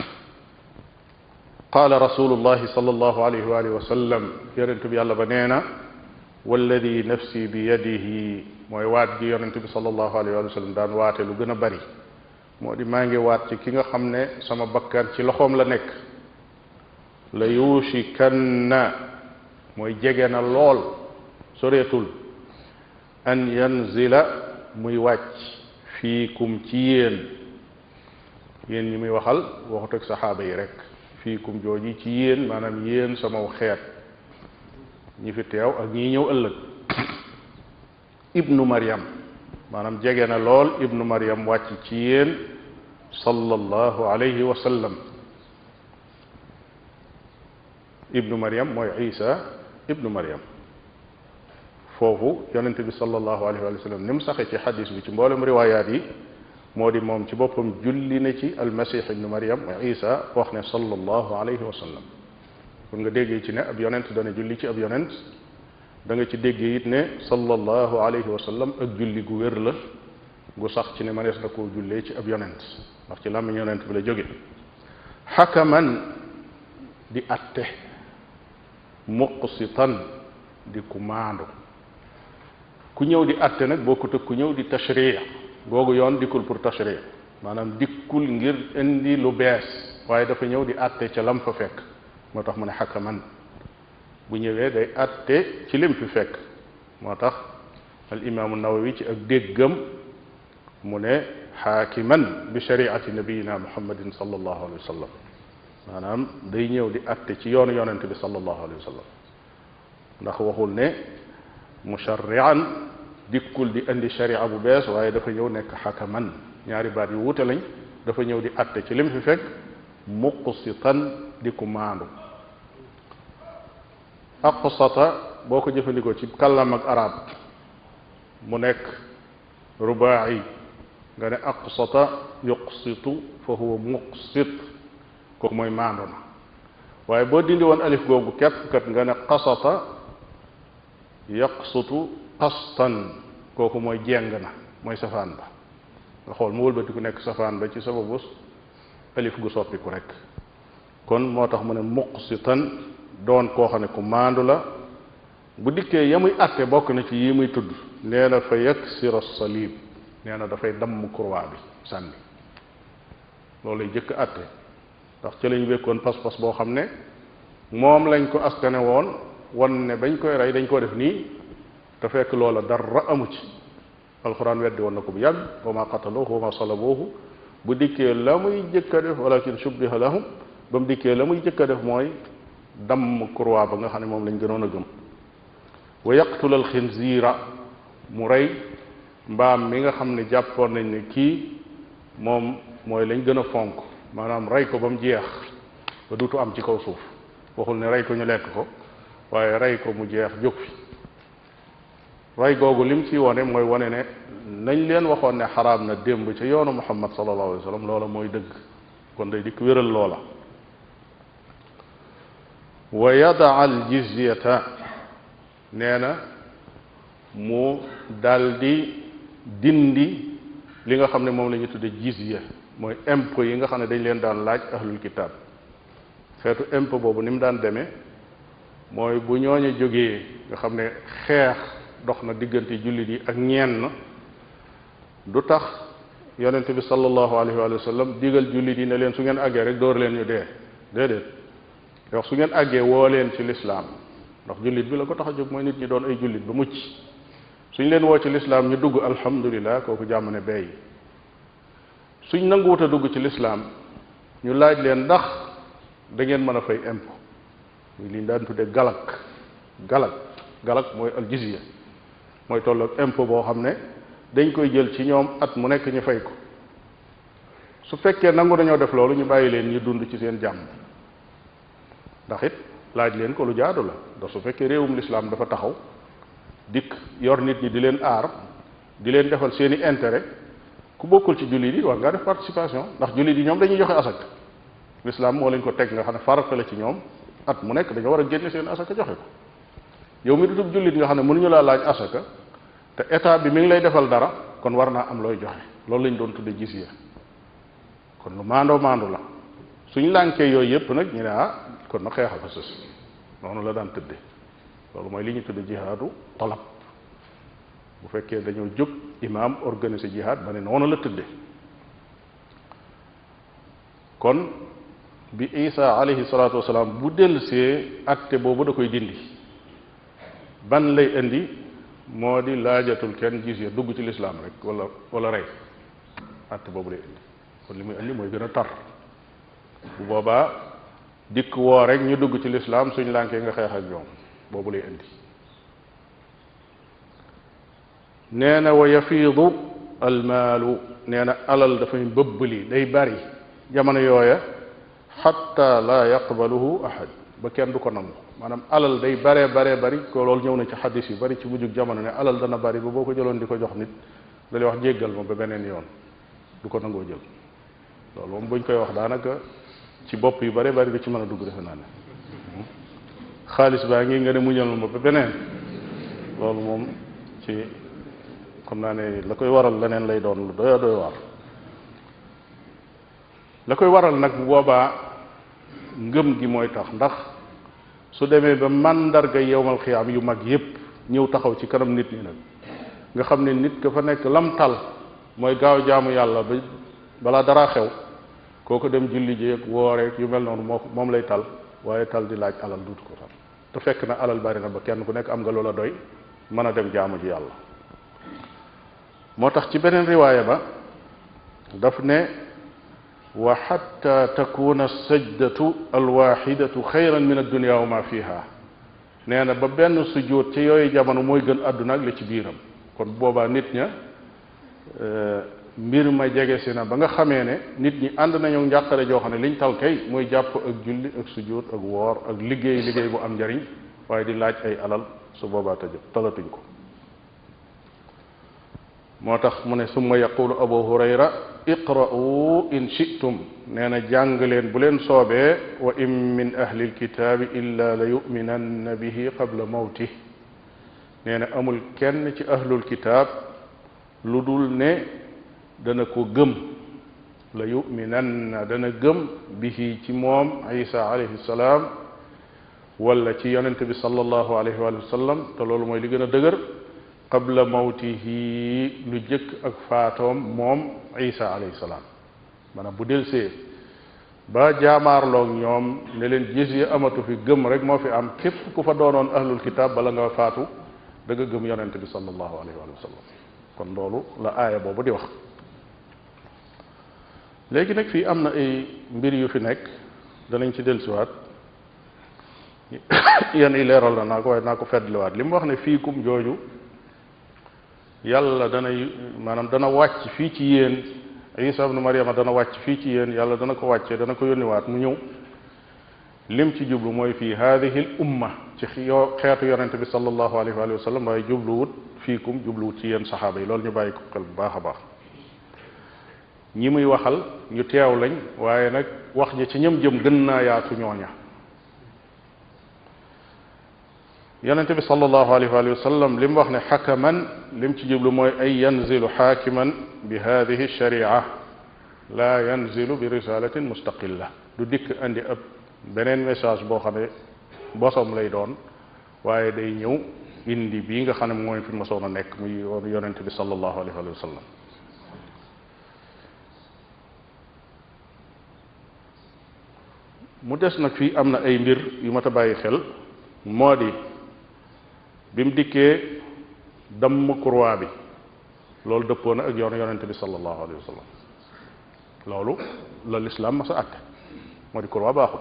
qaala rasulullahi sallallahu alayhi wa alihi wa sallam yonent bi yàlla ba nee na walladi nafsi bi yadihi mooy waat gi yonent bi sallallahu alayhi wa sallam daan waate lu gën a bari moo di maa ngi waat ci ki nga xam ne sama bakkan ci loxoom la nekk la yuushikanna mooy jege na lool soreetul an yanzila muy wàcc fiikum ci yéen yéen ñi muy waxal waxut ak saxaaba yi rek fiikum jooji ci yéen maanaam yéen sama xeet ñi fi teew ak ñi ñëw ëllëg ibnu Maryam maanaam jege na lool ibnu Maryam wàcc ci yéen sallallahu alayhi wa sallam ibnu Maryam mooy Isa ibnu Maryam foofu yonente bi sallallahu alayhi wa sallam ni mu saxe ci xadis bi ci mboolem riwaayaat yi moo di moom ci boppam julli na ci almasih ibnu Maryam mooy Isa wax ne sallallahu alayhi wa sallam kon nga déggee ci ne ab yonent dana julli ci ab yonent da nga ci déggee it ne sallallahu alayhi wa sallam ak julli gu wér la gu sax ci ne mënees na koo jullee ci ab yonent ndax ci làmmiñ yonent bi la jóge xakaman di atte muqsitan di ku maandu ku ñëw di atte nag bokkut ak ku ñëw di tashri' googu yoon dikkul pour tashri' maanaam dikkul ngir indi lu bees waaye dafa ñëw di atte ca lam fa fekk moo tax mu ne xakaman bu ñëwee day atte ci lim fi fekk moo tax al imaamu Nawawi ci ak déggam mu ne xaakiman bi shariati nabiyina muhammadin sallallahu alayhi wa sallam maanaam day ñëw di atte ci yoonu yonente bi sallallahu alayhi wa sallam ndax waxul ne musharrian dikkul di indi sharia bu bees waaye dafa ñëw nekk xakaman ñaari baat yu wuute lañ dafa ñëw di atte ci lim fi fekk muqsitan di ku maandu aqsata boo ko jëfandikoo ci kàllam ak arab mu nekk rubaa'i nga ne aqsata yuqsitu fa huwa muqsit kooku mooy maandu na waaye boo dindi woon alif googu képp kat nga ne qasata yaqsutu qastan kooku mooy jeng na mooy safaan ba nga xool mu wëlbati ku nekk safaan ba ci sababu alif gu soppiku rek kon moo tax mu ne muqsitan doon koo xam ne ku maandu la bu dikkee ya muy atte bokk na ci yi muy tudd nee na fa yaksira salib nee na dafay damm croix bi sànni loolu lay jëkk atte ndax ci lañu wékkoon pas-pas boo xam ne moom lañ ko askane woon wan ne bañ koy rey dañ ko def nii te fekk loola dara amu ci alxuraan weddi woon na ko bu yàgg wa ma qataluhu wa ma salabuhu bu dikkee la muy jëkk a def walakin shubbiha lahum ba mu dikkee la muy jëkk a def mooy damm croix ba nga xam ne moom lañ gënoon a gëm wa yaqtul al xinziira mu rey mbaam mi nga xam ne jàppoon nañ ne kii moom mooy lañ gën a fonk maanaam rey ko ba mu jeex ba duutu am ci kaw suuf waxul ne rey ko ñu lekk ko waaye rey ko mu jeex jóg fi rey googu lim ci wone mooy wone ne nañ leen waxoon ne xaraam na démb ca yoonu muhammad sallallahu alayhi wa sallam loola mooy dëgg kon day dikk wéral loola wa yadaa al jizyata nee na mu daldi dindi li nga xam ne moom la ñu tudde jizya mooy impôt yi nga xam ne dañ leen daan laaj ahlul kitab xeetu impôt boobu ni mu daan demee mooy bu ñooñu jógee nga xam ne xeex dox na diggante jullit yi ak ñenn du tax yonente bi sallallahu alayhi wa sallam digal jullit yi ne leen su ngeen àggee rek door leen ñu dee déedéet wax su ngeen àggee woo leen ci lislaam ndax jullit bi la ko tax a jóg mooy nit ñi doon ay jullit ba mucc suñ leen woo ci lislaam ñu dugg alhamdulilah kooku jàmm ne beey suñ nanguwut a dugg ci lislaam ñu laaj leen ndax da ngeen mën a fay impôt muy li ñu daan tudde galak galak galak mooy aljizya mooy tolloog impôt boo xam ne dañ koy jël ci ñoom at mu nekk ñu fay ko su fekkee nangu nañoo def loolu ñu bàyyi leen ñu dund ci seen jàmm ndax it laaj leen ko lu jaadu la ndax su fekkee réewum lislaam dafa taxaw dikk yor nit ñi di leen aar di leen defal seeni intérêt ku bokkul ci jullit yi war ngaa def participation ndax jullit yi ñoom dañuy joxe asaka lislaam moo leen ko teg nga xam ne farata la ci ñoom at mu nekk dañoo war a génne seen asaka joxe ko yow mi dutub jullit nga xam ne mënuñu laa laaj asaka te état bi mi ngi lay defal dara kon war naa am looy joxe loolu lañ doon tudde jizya kon lu maandoo maandu la suñ lànkee yooyu yëpp nag ñu ne ah kon na xeexa fa sës noonu la daan tëdde loolu mooy li ñu tudde jihaadu talab bu fekkee dañoo jóg imaam organiser jihaad ba ne noonu la tëdde kon bi Isa alayhi salaatu wasalaam bu dellusee acte boobu da koy dindi ban lay indi moo di laajatul kenn jizya dugg ci lislaam rek wala wala rey acte boobu lay indi kon li muy indi mooy gën a tar bu boobaa dikk woo rek ñu dugg ci lislaam suñ lànkee nga xeex ak ñoom boobu lay indi nee na wa yafiidu almaalu nee na alal dafay bëbbali day bari jamono yooya xatta laa yaqbaluhu ahad ba kenn du ko nangu maanaam alal day baree baree bari ko loolu ñëw na ci xaddis yu bari ci mujjug jamono ne alal dana bari ba boo ko jëloon di ko jox nit da lay wax jéggal ma ba beneen yoon du ko nangoo jël loolu moom buñ koy wax daanaka ci bopp yu bare bari da ci mën a dugg defe naa ne xaalis baa ngi nga ne muñal ma ba beneen loolu moom ci xam naa ne la koy waral leneen lay doon lu doy doy waar la koy waral nag bu boobaa ngëm gi mooy tax ndax su demee ba màndarga yowmal xiyaam yu mag yépp ñëw taxaw ci kanam nit ñi nag nga xam ne nit ka fa nekk lam tal mooy gaaw jaamu yàlla ba balaa dara xew kooku dem julli jéeg wooreek yu mel noonu moo moom lay tal waaye tal di laaj alal duutu ko tal te fekk na alal bari na ba kenn ku nekk am nga loola doy mën a dem jaamu ji yàlla moo tax ci beneen riwaaya ba daf ne wa xatta takuna alsajdatu alwaxidatu xayran min addunia wa ma fiha nee na ba benn sujjóot ci yooyu jamono mooy gën àdduna ak la ci biiram kon boobaa nit ña mbir ma jege si na ba nga xamee ne nit ñi ànd nañu njàqare joo xam ne liñ tal kay mooy jàpp ak julli ak sujjóot ak woor ak liggéey liggéey bu am njariñ waaye di laaj ay alal su boobaa tëjëb talatuñ ko moo tax mu ne summa yaqulu abu hurayra iqra'u in shi'tum nee na jàng leen bu leen soobee wa in min ahli alkitaabi illa la yu'minanna bihi qabla mawtih nee na amul kenn ci ahlul kitaab lu dul ne dana ko gëm la yu'minanna dana gëm bihi ci moom isa alayhi salaam wala ci yonente bi sallallahu alayhi wa sallam te loolu mooy li gën a dëgër qabla mawtihi lu jëkk ak faatoom moom isa alayhi salaam maanaam bu delsee ba jaamaarloog ñoom ne leen jizya amatu fi gëm rek moo fi am képp ku fa doonoon ahlul kitaab bala nga faatu da nga gëm yonente bi sallallahu alayhi wa sallam kon loolu la aaya boobu di wax léegi nag fii am na ay mbir yu fi nekk danañ ci dellusiwaat yan i leeral na naa ko waaye naa ko feddliwaat li mu wax ne fii kum jooju yàlla dana maanaam dana wàcc fii ci yéen isa ibnu mariama dana wàcc fii ci yéen yàlla dana ko wàccee dana ko yónniwaat mu ñëw lim ci jublu mooy fii haadihi l umma ci yoo xeetu yonente bi sallallahu alayhi wa sallam waaye jubluwut fiikum jubluwut ci yéen saxaaba yi loolu ñu bàyyi ko xel bu baax a baax ñi muy waxal ñu teew lañ waaye nag wax ji ci ñëm jëm gën naa yaatu ñooña yonente bi sallallahu alayhi wa sallam li mu wax ne xakaman lim ci jublu mooy ay yanzilu xaakiman bi hadihi sharia la yanzilu bi risalatin mustaqilla du dikk andi ab beneen message boo xam ne bosom lay doon waaye day ñëw indi bii nga xam ne mooy fi mosoon a nekk muy yoonu yonente bi sallallahu alayhi wa sallam mu des nag fii am na ay mbir yu mat a bàyyi xel moo di bi mu dikkee damm croix bi loolu dëppoo na ak yoonu yonente bi sallallahu alayhi wa sallam loolu la lislaam ma sa àtte moo di croix baaxul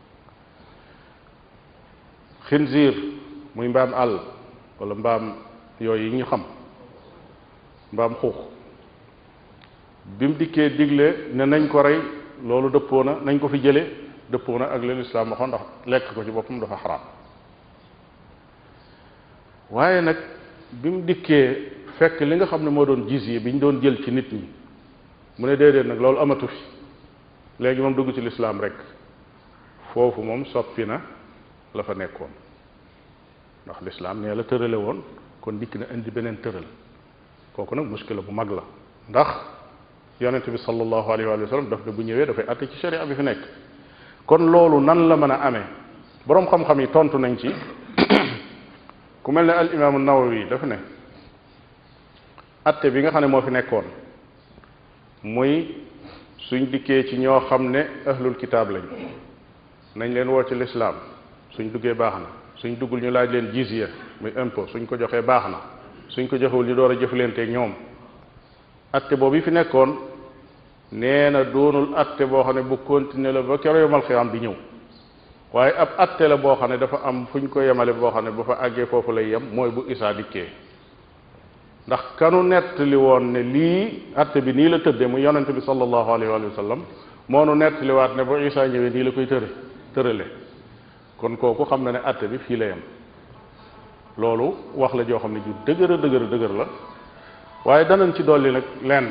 xinziir muy mbaam àll wala mbaam yooyu yi ñu xam mbaam xuux bi mu dikkee digle ne nañ ko rey loolu dëppoo na nañ ko fi jële dëppoo na ak li lislaam waxoon ndax lekk ko ci boppam dafa xaraam waaye nag bi mu dikkee fekk li nga xam ne moo doon jizye bi ñu doon jël ci nit ñi mu ne déedéet nag loolu amatu fi léegi moom dugg ci lislaam rek foofu moom soppi na la fa nekkoon ndax lislaam nee la tërale woon kon dikk na indi beneen tëral kooku nag muskila bu mag la ndax yonente bi sallallahu alayhi wa sallam daf ne bu ñëwee dafay àtte ci sharia bi fi nekk kon loolu nan la mën a amee boroom xam-xam yi tontu nañ ci ku mel ne al imaamu nawawi dafa ne àtte bi nga xam ne moo fi nekkoon muy suñ dikkee ci ñoo xam ne ahlul kitaab lañ nañ leen woo ci lislaam suñ duggee baax na suñ duggul ñu laaj leen jizya muy impôt suñ ko joxee baax na suñ ko joxewul ñu door a jëflanteeg ñoom atte boobu fi nekkoon nee na doonul atte boo xam ne bu continuer la ba keroog yomal xiyaam di ñëw waaye ab atte la boo xam ne dafa am fu ñu ko yemale boo xam ne bu fa àggee foofu lay yem mooy bu isaa dikkee ndax kanu nettali woon ne lii atte bi nii la tëdde mu yonente bi sallallahu alayhi wa sallam moo nu nettaliwaat ne bu isaa ñëwee nii la koy tëre tërale kon kooku xam na ne atte bi fii la yem loolu wax la joo xam ne ju dëgër a dëgër dëgër la waaye danañ ci dolli nag lenn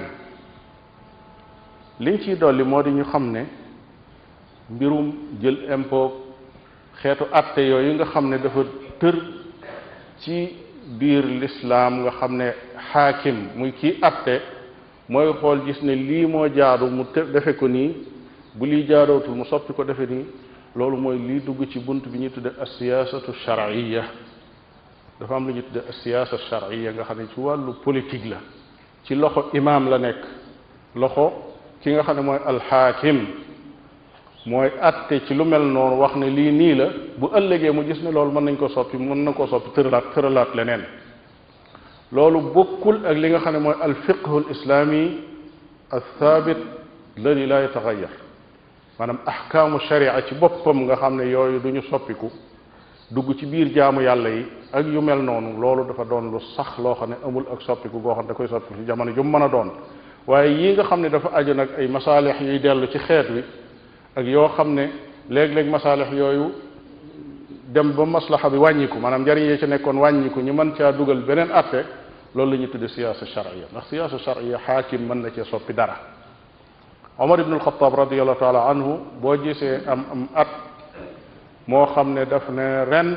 liñ ciy dolli moo di ñu xam ne mbirum jël impôt xeetu atte yooyu nga xam ne dafa tër ci biir lislaam nga xam ne xaakim muy kii atte mooy xool gis ne lii moo jaadu mu te defe ko nii bu lii jaadootul mu soppi ko defe nii loolu mooy lii dugg ci bunt bi ñuy tudde as-siyaasatu shar'iyya dafa am lu ñuy tudde as-siyaasa shar'iyya nga xam ne ci wàllu politique la ci loxo imaam la nekk loxo ki nga xam ne mooy alxaakim mooy atte ci lu mel noonu wax ne lii nii la bu ëllëgee mu gis ne loolu mën nañ ko soppi mën na koo soppi tëralaat tëralaat leneen loolu bokkul ak li nga xam ne mooy alfiqhu al islaami al thabit alladi la yataxayar maanaam ahkaamu sharia ci boppam nga xam ne yooyu du ñu soppiku dugg ci biir jaamu yàlla yi ak yu mel noonu loolu dafa doon lu sax loo xam ne amul ak soppiku goo xam ne da koy soppiku ci jamono ju mu mën a doon waaye yii nga xam ne dafa aju nag ay masaalix yuy dellu ci xeet wi ak yoo xam ne léeg-léeg masaalix yooyu dem ba maslaxa bi wàññiku maanaam njariñ yee ci nekkoon wàññiku ñu mën caa dugal beneen atte loolu la ñuy tudde siyaasa charia ndax siyaasa charia xaakim mën na cee soppi dara Omar ibn al-Khattab radiallahu taala anhu boo gisee am am at moo xam ne daf ne ren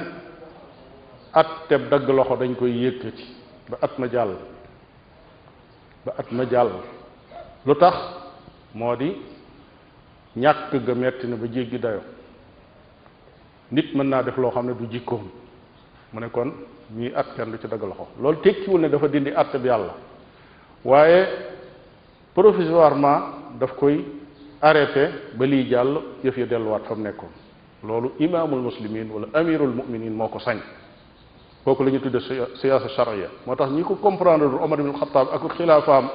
at teb dagg loxo dañ koy yëkkati ba at ma jàll ba at ma jàll lu tax moo di ñàkk ga metti na ba jéggi dayo nit mën naa def loo xam ne du jikkoom mu ne kon ñii at kenn du ci dagg loxo loolu tekkiwul ne dafa dindi at bi yàlla waaye provisoirement daf koy arrêté ba lii jàll yëf ya delluwaat fa mu nekkoon loolu imaamul muslimin wala amirul muminin moo ko sañ kooku la ñu tudde siyaasa charia moo tax ñi ko comprendre du Omar ibn Khattab ak xilaafaam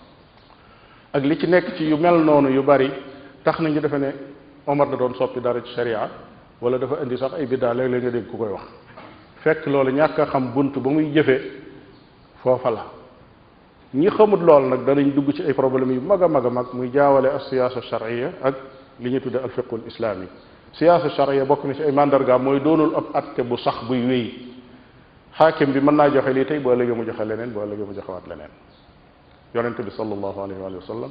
ak li ci nekk ci yu mel noonu yu bari tax nañu defe ne Omar da doon soppi dara ci sharia wala dafa indi sax ay biddaa léeg-léeg nga dégg ku koy wax fekk loolu ñàkk a xam bunt ba muy jëfe foofa la ñi xamut lool nag danañ dugg ci ay problème yu mag a mag a mag muy jaawale ak siyaasa charia ak li ñu tudde al fiqhul islami siyaasa charia bokk na ci ay mandargaam mooy doonul ab atte bu sax buy wéy xaakim bi mën naa joxe lii tey boo ëllëgee mu joxe leneen boo ëllëgee mu joxewaat leneen yonente bi sallallahu alayhi wa sallam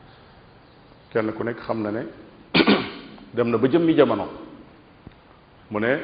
kenn ku nekk xam na ne dem na ba jëmmi jamono mu ne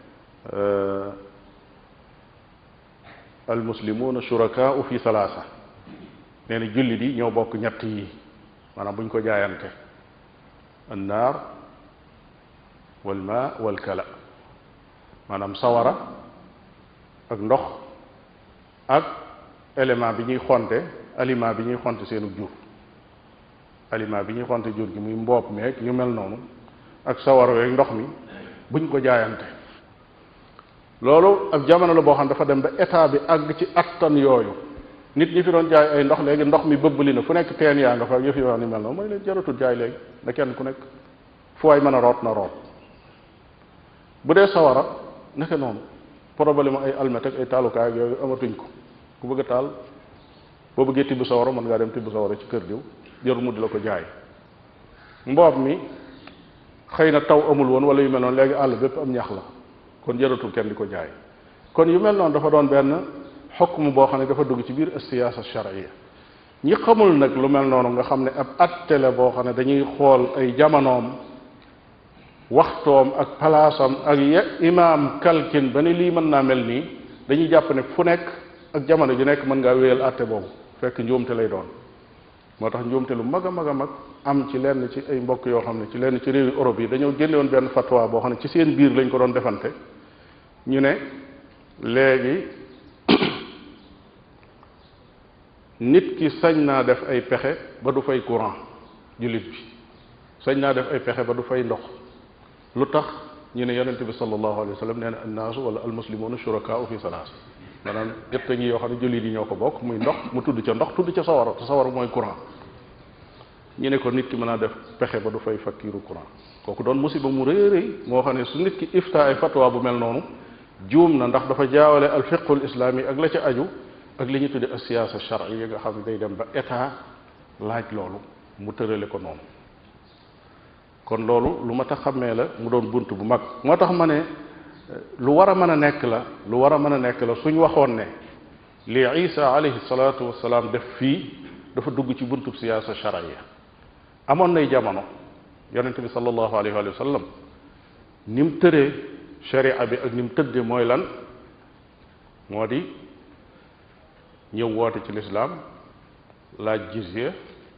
al muslimuuna shurakaau fi salaasa nee na jullit yi ñoo bokk ñett yi maanaam bu ñu ko jaayante an naar wal maa wal kala maanaam sawara ak ndox ak élément bi ñuy xonte aliment bi ñuy xonte seenu jur aliment bi ñuy xonte jur gi muy mboob meeg yu mel noonu ak sawara weeg ndox mi buñ ko jaayante loolu ab jamono la boo xam dafa dem ba état bi àgg ci attan yooyu nit ñi fi doon jaay ay ndox léegi ndox mi bëbbali na fu nekk teen yaa nga fa yëf yoo ni mel noonu mooy leen jaratul jaay léegi na kenn ku nekk fu waay mën a root na root bu dee sawara naka noonu problème ay almet ak ay taalukaay ak yooyu amatuñ ko ku bëgg a taal boo bëggee tibb sawara mën ngaa dem tibb sawara ci kër diw jarul mu di la ko jaay. mboob mi xëy na taw amul woon wala yu mel noonu léegi àll bépp am ñax la kon jaratul kenn di ko jaay. kon yu mel noonu dafa doon benn xukm boo xam ne dafa dugg ci biir siyaasa shar'iyya. ñi xamul nag lu mel noonu nga xam ne ab atte la boo xam ne dañuy xool ay jamonoom waxtoom ak palaasam ak ya imaam kalkin ba ne lii mën naa mel nii dañuy jàpp ne fu nekk ak jamono ju nekk mën ngaa wéyal atte boobu fekk njuumte lay doon. moo tax njuumte lu mag a mag a mag am ci lenn ci ay mbokk yoo xam ne ci lenn ci réewi Europe yi dañoo génne woon benn fatwa boo xam ne ci seen biir lañ ko doon defante ñu ne léegi nit ki sañ naa def ay pexe ba du fay courant jullit bi sañ naa def ay pexe ba du fay ndox lu tax ñu ne yonente bi sallallahu alayhi wa sallam nee na annaasu wala almuslimuuna shurakaau fi salaas maanaam ñett ngi yoo xam ne jullit yi ñoo ko bokk muy ndox mu tudd ca ndox tudd ca sawara te sawara mooy courant ñu ne ko nit ki mën naa def pexe ba du fay fakkiiru courant kooku doon musiba mu rëy rëy moo xam ne su nit ki ifta ay fatwa bu mel noonu juum na ndax dafa jaawale al fiqhul islami ak la ca aju ak li ñu tudde as siyaasa shar'iyya nga xam ne day dem ba état laaj loolu mu tërale ko noonu kon loolu lu ma tax xàmmee la mu doon bunt bu mag moo tax ma ne lu war a mën a nekk la lu war a mën a nekk la suñ waxoon ne li Isa alayhi salaatu wasalaam def fii dafa dugg ci buntub siyaasa shar'iyya amoon nay jamono yonente bi sallallahu alayhi wa sallam ni mu tëree sharia bi ak ni mu tëdde mooy lan moo di ñëw woote ci lislaam laaj jizya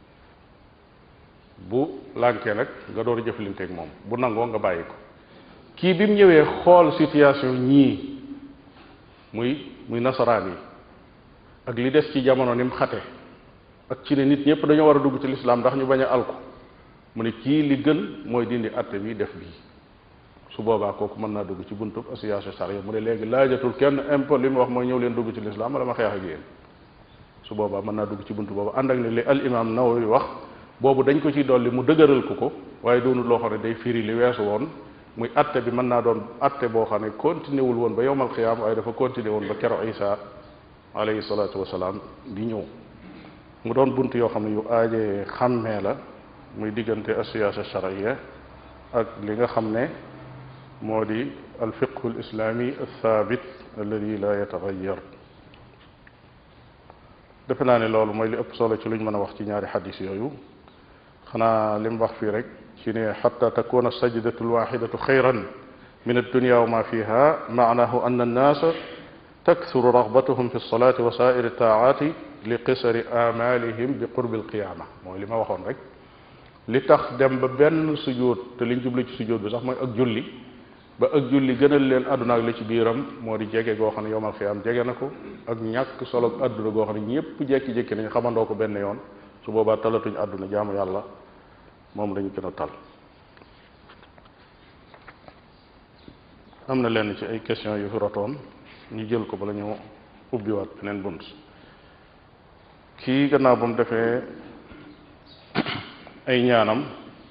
bu lànkee nag nga door a jëflanteeg moom bu nangoo nga bàyyi ko kii bi mu ñëwee xool situation ñii muy muy nasaraan yi ak li des ci jamono ni mu xate ak ci ne nit ñëpp dañoo war a dugg ci lislaam ndax ñu bañ a alku mu ne kii li gën mooy dindi atte bi def bii su boobaa kooku mën naa dugg ci buntub association charia mu ne léegi laajatul kenn impôt li mu wax mooy ñëw leen dugg ci lislaam wala ma xeex ak yéen su boobaa mën naa dugg ci bunt boobu ànd ak ne li al imam Nawawi wax boobu dañ ko ci dolli mu dëgëral ko ko waaye doonul loo xam ne day firi li weesu woon muy atte bi mën naa doon atte boo xam ne continué wul woon ba yowmal xiyaam waaye dafa continué woon ba kero Isa alayhi salaatu wasalaam di ñëw mu doon bunt yoo xam ne yu aajee xàmmee la muy diggante asiyaasa charia ak li nga xam ne moo di al fiqhu al islami al thabit alladi la yataxayar defe naa ne loolu mooy li ëpp solo ci luñ mën a wax ci ñaari xadis yooyu xanaa li mu wax fii rek ci ne xata takuna sajdatu alwaxidatu xayran min addunia wa ma fiha maanahu an annaasa taksuru ragbatuhum fi lsolati wa sairi taati li qisari amalihim bi qurbi alqiyama mooy li ma waxoon rek li tax dem ba benn sujjóot te liñ jublu ci sujjóot bi sax mooy ak julli ba ak julli gënal leen àdduna ak li ci biiram moo di jege goo xam ne yowmal xiyaam jege na ko ak ñàkk solo ak àdduna goo xam ne ñëpp jekki-jekki nañ xamandoo ko benn yoon su boobaa talatuñ àdduna jaamu yàlla moom lañu gën a tal am na lenn ci ay question yu fi rotoon ñu jël ko bala ñu ubbiwaat beneen bunt kii gannaaw ba mu defee ay ñaanam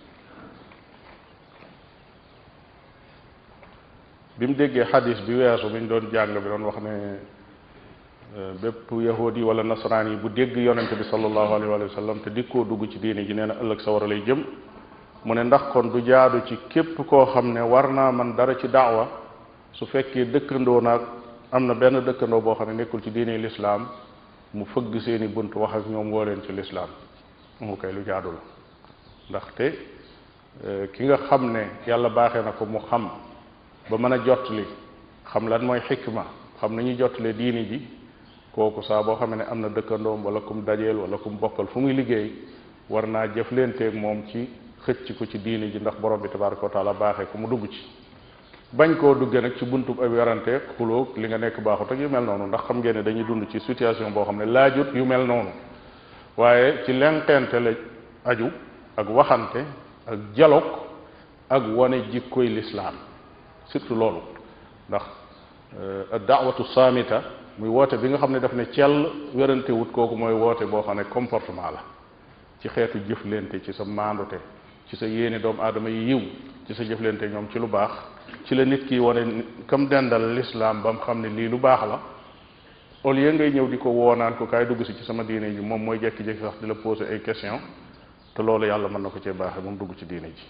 bi mu déggee xadis bi weesu bi ñu doon jàng bi doon wax ne bépp yahudi wala nasaraan yi bu dégg yonente bi sallallahu alayhi wa sallam te dikkoo dugg ci diine ji nee na ëllëg sa war a lay jëm mu ne ndax kon du jaadu ci képp koo xam ne war naa man dara ci daawa su fekkee dëkkandoo naag am na benn dëkkandoo boo xam ne nekkul ci diine lislaam mu fëgg seeni bunt wax ak ñoom woo leen ci lislaam mu koy lu jaadu la ndaxte ki nga xam ne yàlla baaxee na ko mu xam ba mën a jottali xam lan mooy xikma xam nañu jottalee diini ji kooku saa boo xam ne am na dëkkandoom wala kum dajeel wala kum bokkal fu muy liggéey war naa jëflenteeg moom ci xëcc ko ci diini ji ndax borom bi tabaraka wa taala baaxee ko mu dugg ci bañ koo duggee nag ci buntub ay werante xulóog li nga nekk baaxut ak yu mel noonu ndax xam ngeen ne dañuy dund ci situation boo xam ne laajut yu mel noonu waaye ci lenqente la aju ak waxante ak dialogue ak wane jikkoy lislaam surtout loolu ndax daawatu saamita muy woote bi nga xam ne daf ne cell werante wut kooku mooy woote boo xam ne comportement la ci xeetu jëflante ci sa maandute ci sa yéene doomu aadama yi yiw ci sa jëflante ñoom ci lu baax ci la nit ki wane kam dendal lislaam ba mu xam ne lii lu baax la au lieu ngay ñëw di ko woonaan ko kaay dugg si ci sama diine ji moom mooy jekki-jekki sax di la poser ay question te loolu yàlla mën na ko cee baaxee moom dugg ci diine ji.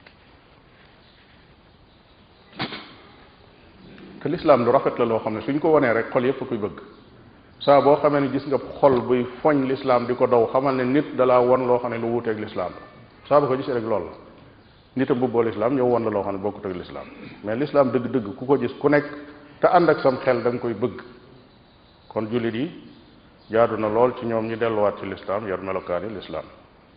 te lislaam lu rafet la loo xam ne suñ ko wanee rek xol yépp a koy bëgg saa boo xamee ne gis nga xol buy foñ lislaam di ko daw xamal ne nit dalaa won loo xam ne lu wuuteeg lislaam saa bu ko gisee rek loolu la nit a mbubboo lislaam ñëw won la loo xam ne bokkut ak lislaam mais lislaam dëgg-dëgg ku ko gis ku nekk te ànd ak sam xel da nga koy bëgg. kon jullit yi jaadu na lool ci ñoom ñu delluwaat ci lislaam yor melokaani lislaam.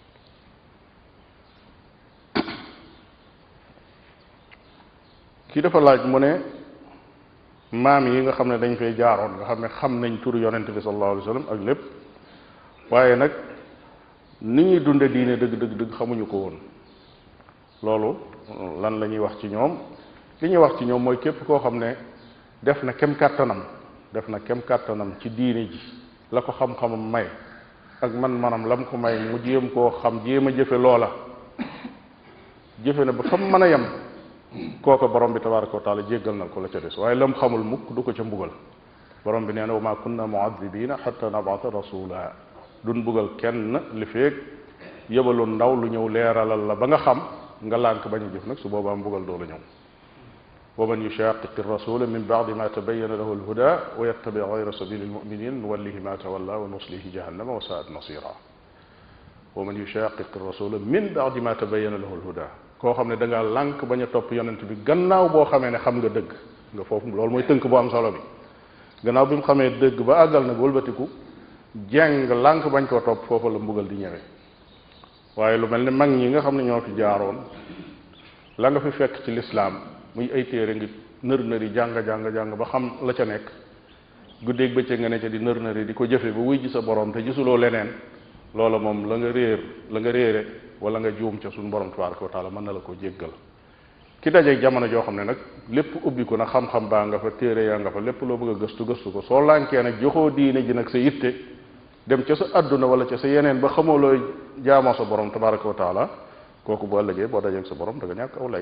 kii dafa laaj mu ne maam yi nga xam ne dañ fay jaaroon nga xam ne xam nañ turu yonente bi sallallahu alayhi wa sallam ak lépp waaye nag ni ñuy dunde diine dëgg dëgg dëgg xamuñu ko woon loolu lan la ñuy wax ci ñoom li ñuy wax ci ñoom mooy képp koo xam ne def na kem kàttanam def na kem kàttanam ci diine ji la ko xam-xamam may ak man-manam lam ko may mu jéem koo xam jéem a jëfe loola jëfe na ba fam mën a yem kooka borom bi tabaraka wa taala jéggal na ko la ca des waaye lam xamul mukk du ko ca mbugal borom bi nee na wa ma kunna muadibina xatta nabata rasula duñ mbugal kenn li feeg yëbaloon ndaw lu ñëw leeralal la ba nga xam nga lànk bañ a jëf nag su boobaa mbugal doo la ñëw wa man yushaqiqi rasula min ba'di ma tabayyana lahu alhuda wa yattabi ghayra sabili almuminin nuwallihi ma tawalla wa nuslihi jahannama wa sa'at masira wa man yushaqiqi rasula min ba'di ma tabayyana lahu alhuda koo xam ne da ngaa lànk bañ a topp yonent bi gannaaw boo xamee ne xam nga dëgg nga foofu loolu mooy tënk bu am solo bi gannaaw bi mu xamee dëgg ba àggal nag wëlbatiku jeng lànk bañ koo topp foofu la mbugal di ñëwee waaye lu mel ne mag ñi nga xam ne ñoo fi jaaroon la nga fi fekk ci lislaam muy ay téere ngi nër nëri jàng jàng jàng ba xam la ca nekk guddeeg bëccëg nga ne ca di nër nëri di ko jëfe ba wuy ji sa borom te gisuloo leneen loola moom la nga réer la nga réere wala nga juum ca suñu borom tabaraka wa taala mën na la ko jéggal ki dajeeg jamono joo xam ne nag lépp ubbiku na xam-xam baa nga fa téere yaa nga fa lépp loo bëgg a gëstu gëstu ko soo lànkee nag joxoo diine ji nag sa yitte dem ca sa adduna wala ca sa yeneen ba xamoo looy jaamoo sa borom tabaraka wa taala kooku bu ëllëgee boo dajeeg sa borom da nga ñàkk aw lay.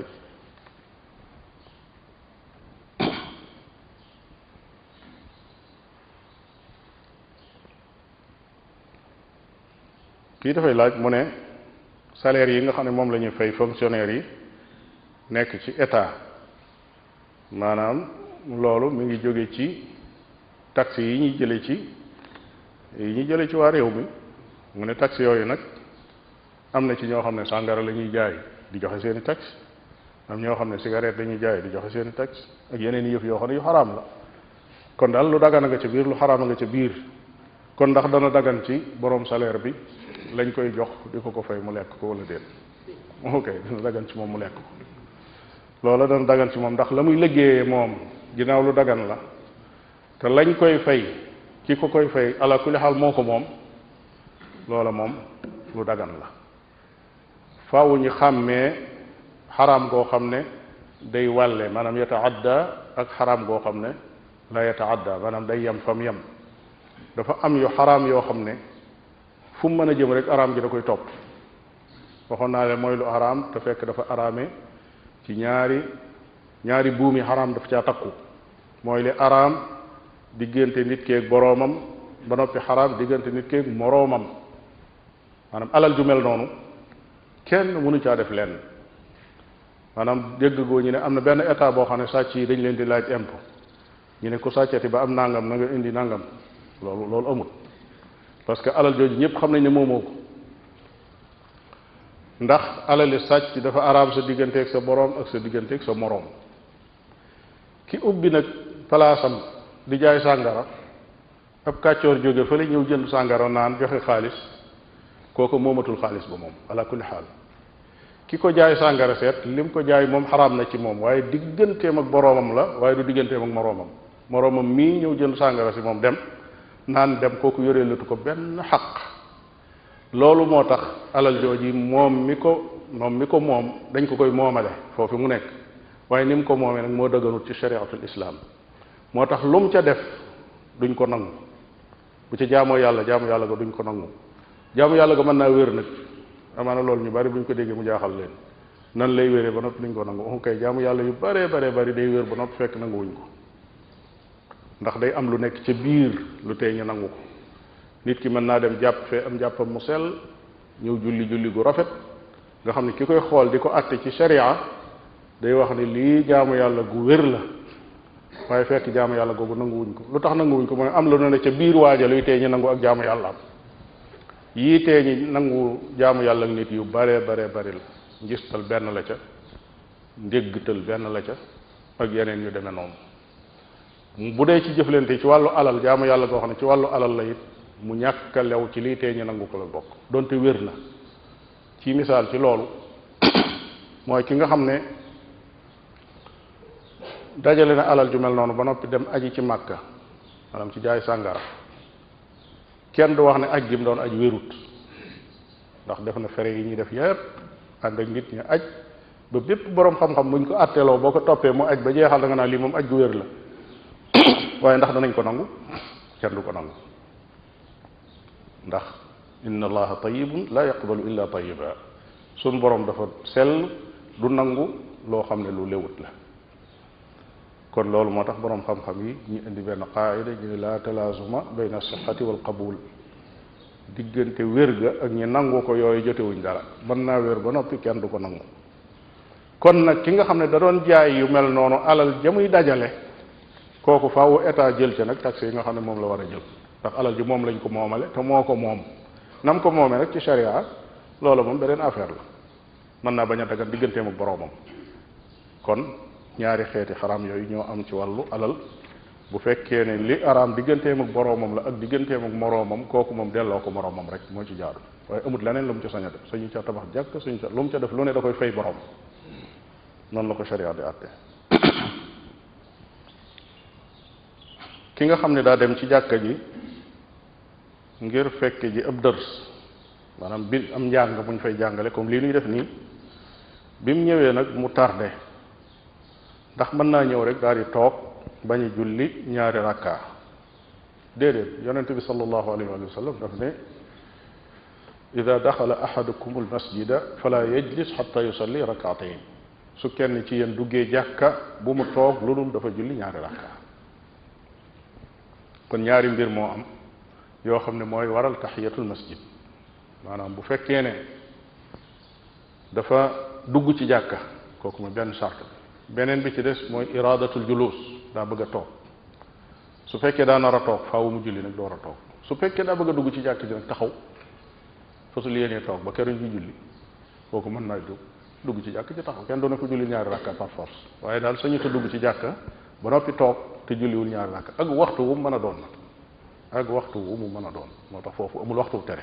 kii dafay laaj mu ne salaire yi nga xam ne moom la ñuy fay fonctionnaire yi nekk ci état maanaam loolu mi ngi jóge ci taxes yi ñuy jële ci yi ñuy jële ci waa réew mi mu ne taxes yooyu nag am na ci ñoo xam ne sàngara la ñuy jaay di joxe seeni taxes am ñoo xam ne cigarette la ñuy jaay di joxe seeni taxes ak yeneen yëf yoo xam ne yu xaraam la kon daal lu dagan nga ca biir lu xaraam nga ca biir kon ndax dana dagan ci borom salaire bi lañ koy jox di ko ko fay mu lekk ko wala déet ok dana dagan ci moom mu lekk ko loola dana dagan ci moom ndax la muy liggéeyee moom ginnaaw lu dagan la te lañ koy fay ki ko koy fay ala kulli xaal moo ko moom loola moom lu dagan la faaw ñu xàmmee xaraam goo xam ne day wàlle maanaam yataadda ak xaraam goo xam ne la yataadda maanaam day yem fam yem dafa am yu xaraam yoo xam ne fu mu mën a jëm rek araam gi da koy topp waxoon naa leen mooy lu araam te fekk dafa araame ci ñaari ñaari buumi xaraam dafa caa takku mooy li araam diggante nit keeg boroomam ba noppi xaraam diggante nit keeg moroomam maanaam alal ju mel noonu kenn mënu caa def lenn maanaam dégg goo ñu ne am na benn état boo xam ne sàcc yi dañ leen di laaj impôt ñu ne ku sàccati ba am nangam na nga indi nangam loolu loolu amul parce que alal jooju ñëpp xam nañ ne moomoo ko ndax alali sàcc dafa araam sa digganteeg sa boroom ak sa digganteeg sa moroom ki ubbi nag palaasam di jaay sàngara ab kàccoor jóge fële ñëw jënd sàngara naan joxe xaalis kooku moomatul xaalis ba moom ala kulli xaal ki ko jaay sàngara seet lim ko jaay moom xaraam na ci moom waaye digganteem ak boroomam la waaye du digganteem ak moroomam moroomam mii ñëw jënd sàngara si moom dem naan dem kooku yoreelatu ko benn xaq loolu moo tax alal jooji moom mi ko moom mi ko moom dañ ko koy moomale foofu mu nekk waaye ni mu ko moomee nag moo dëgganut ci shariatul islam moo tax lu mu ca def duñ ko nangu bu ca jaamoo yàlla jaamu yàlla ga duñ ko nangu jaamu yàlla ga mën naa wér nag amaana loolu ñu bari buñ ko déggee mu jaaxal leen nan lay wéree ba noppi duñ ko nangu waxu kay jaamu yàlla yu baree baree bari day wér ba noppi fekk nanguwuñ ko ndax day am lu nekk ca biir lu tee ñu nangu ko. nit ki mën naa dem jàpp fee am jàppam mu sell ñëw julli julli gu rafet nga xam ne ki koy xool di ko àtte ci sharia day wax ni lii jaamu yàlla gu wér la waaye fekk jaamu yàlla googu nanguwuñ ko lu tax nanguwuñ ko mooy am lu ne ca biir waaja luy tee ñu nangu ak jaamu yàlla am yii tee ñi nangu jaamu yàlla ak nit yu bare bare bari la njistal benn la ca ndéggtal benn la ca ak yeneen yu demee noonu bu dee ci jëflante ci wàllu alal jaamu yàlla goo xam ne ci wàllu alal la it mu ñàkk a lew ci lii tee ñu nangu ko la bokk donte wér na ci misaal ci loolu mooy ki nga xam ne dajale na alal ju mel noonu ba noppi dem aji ci màkka maanaam ci jaay sàngara kenn du wax ne aj gi mu doon aj wérut ndax def na fere yi ñuy def yépp ànd ak nit ñi aj ba bépp boroom xam-xam buñ ko àtteeloo boo ko toppee mu aj ba jeexal da nga naa lii moom aj gu wér la waaye ndax danañ ko nangu kenn du ko nangu ndax inna allaha tayyibun la yaqbalu illa tayyiba sun borom dafa sell du nangu loo xam ne lu lewut la kon loolu moo tax borom xam-xam yi ñu indi benn qaayida ñu ne la talaazuma bayna sixati wal qabul diggante wér ga ak ñi nangu ko yooyu jotewuñ dara mën naa wér ba noppi kenn du ko nangu kon nag ki nga xam ne da doon jaay yu mel noonu alal ja muy dajale kooku faawu état jël ca nag taxe yi nga xam ne moom la war a jël ndax alal ji moom lañ ko moomale te moo ko moom nam ko moomee nag ci sharia loolu moom beneen affaire la mën naa bañ a dagan digganteem ak boroomam kon ñaari xeeti xaraam yooyu ñoo am ci wàllu alal bu fekkee ne li araam digganteem ak boroomam la ak digganteem ak moroomam kooku moom delloo ko moroomam rek moo ci jaadu waaye amut leneen lu mu ca sañ a def sañu ca tabax jàkk sañu ca lu mu ca def lu ne da koy fay borom noonu la ko sharia di àtte ki nga xam ne daa dem ci jàkka ji ngir fekke ji ab dërs maanaam bi am njàng bu ñu fay jàngale comme lii nuy def nii bi mu ñëwee nag mu tardé ndax mën naa ñëw rek daal di toog bañ a julli ñaari rakka déedéet yonente bi sallallahu alayhi wa sallam daf ne ida daxala ahadukum almasjida fala yajlis xata yusalli rakatayn su kenn ci yéen duggee jàkka bu mu toog lu dul dafa julli ñaari rakka kon ñaari mbir moo am yoo xam ne mooy waral taxiyatul masjid maanaam bu fekkee ne dafa dugg ci jàkka kooku mooy benn charte beneen bi ci des mooy iradatul julus daa bëgg a toog su fekkee daa nar a toog faaw mu julli nag door a toog su fekkee daa bëgg a dugg ci jàkka ji nag taxaw fasul yéenee toog ba keroog ñu julli kooku mën naa dugg dugg ci jàkka ji taxaw kenn doona ko julli ñaari rakka par force waaye daal sañu ta dugg ci jàkka ba noppi toog te julliwul ñaari rakka ak waxtu wu mu mën a doon nag ak waxtu wu mu mën a doon moo tax foofu amul waxtu tere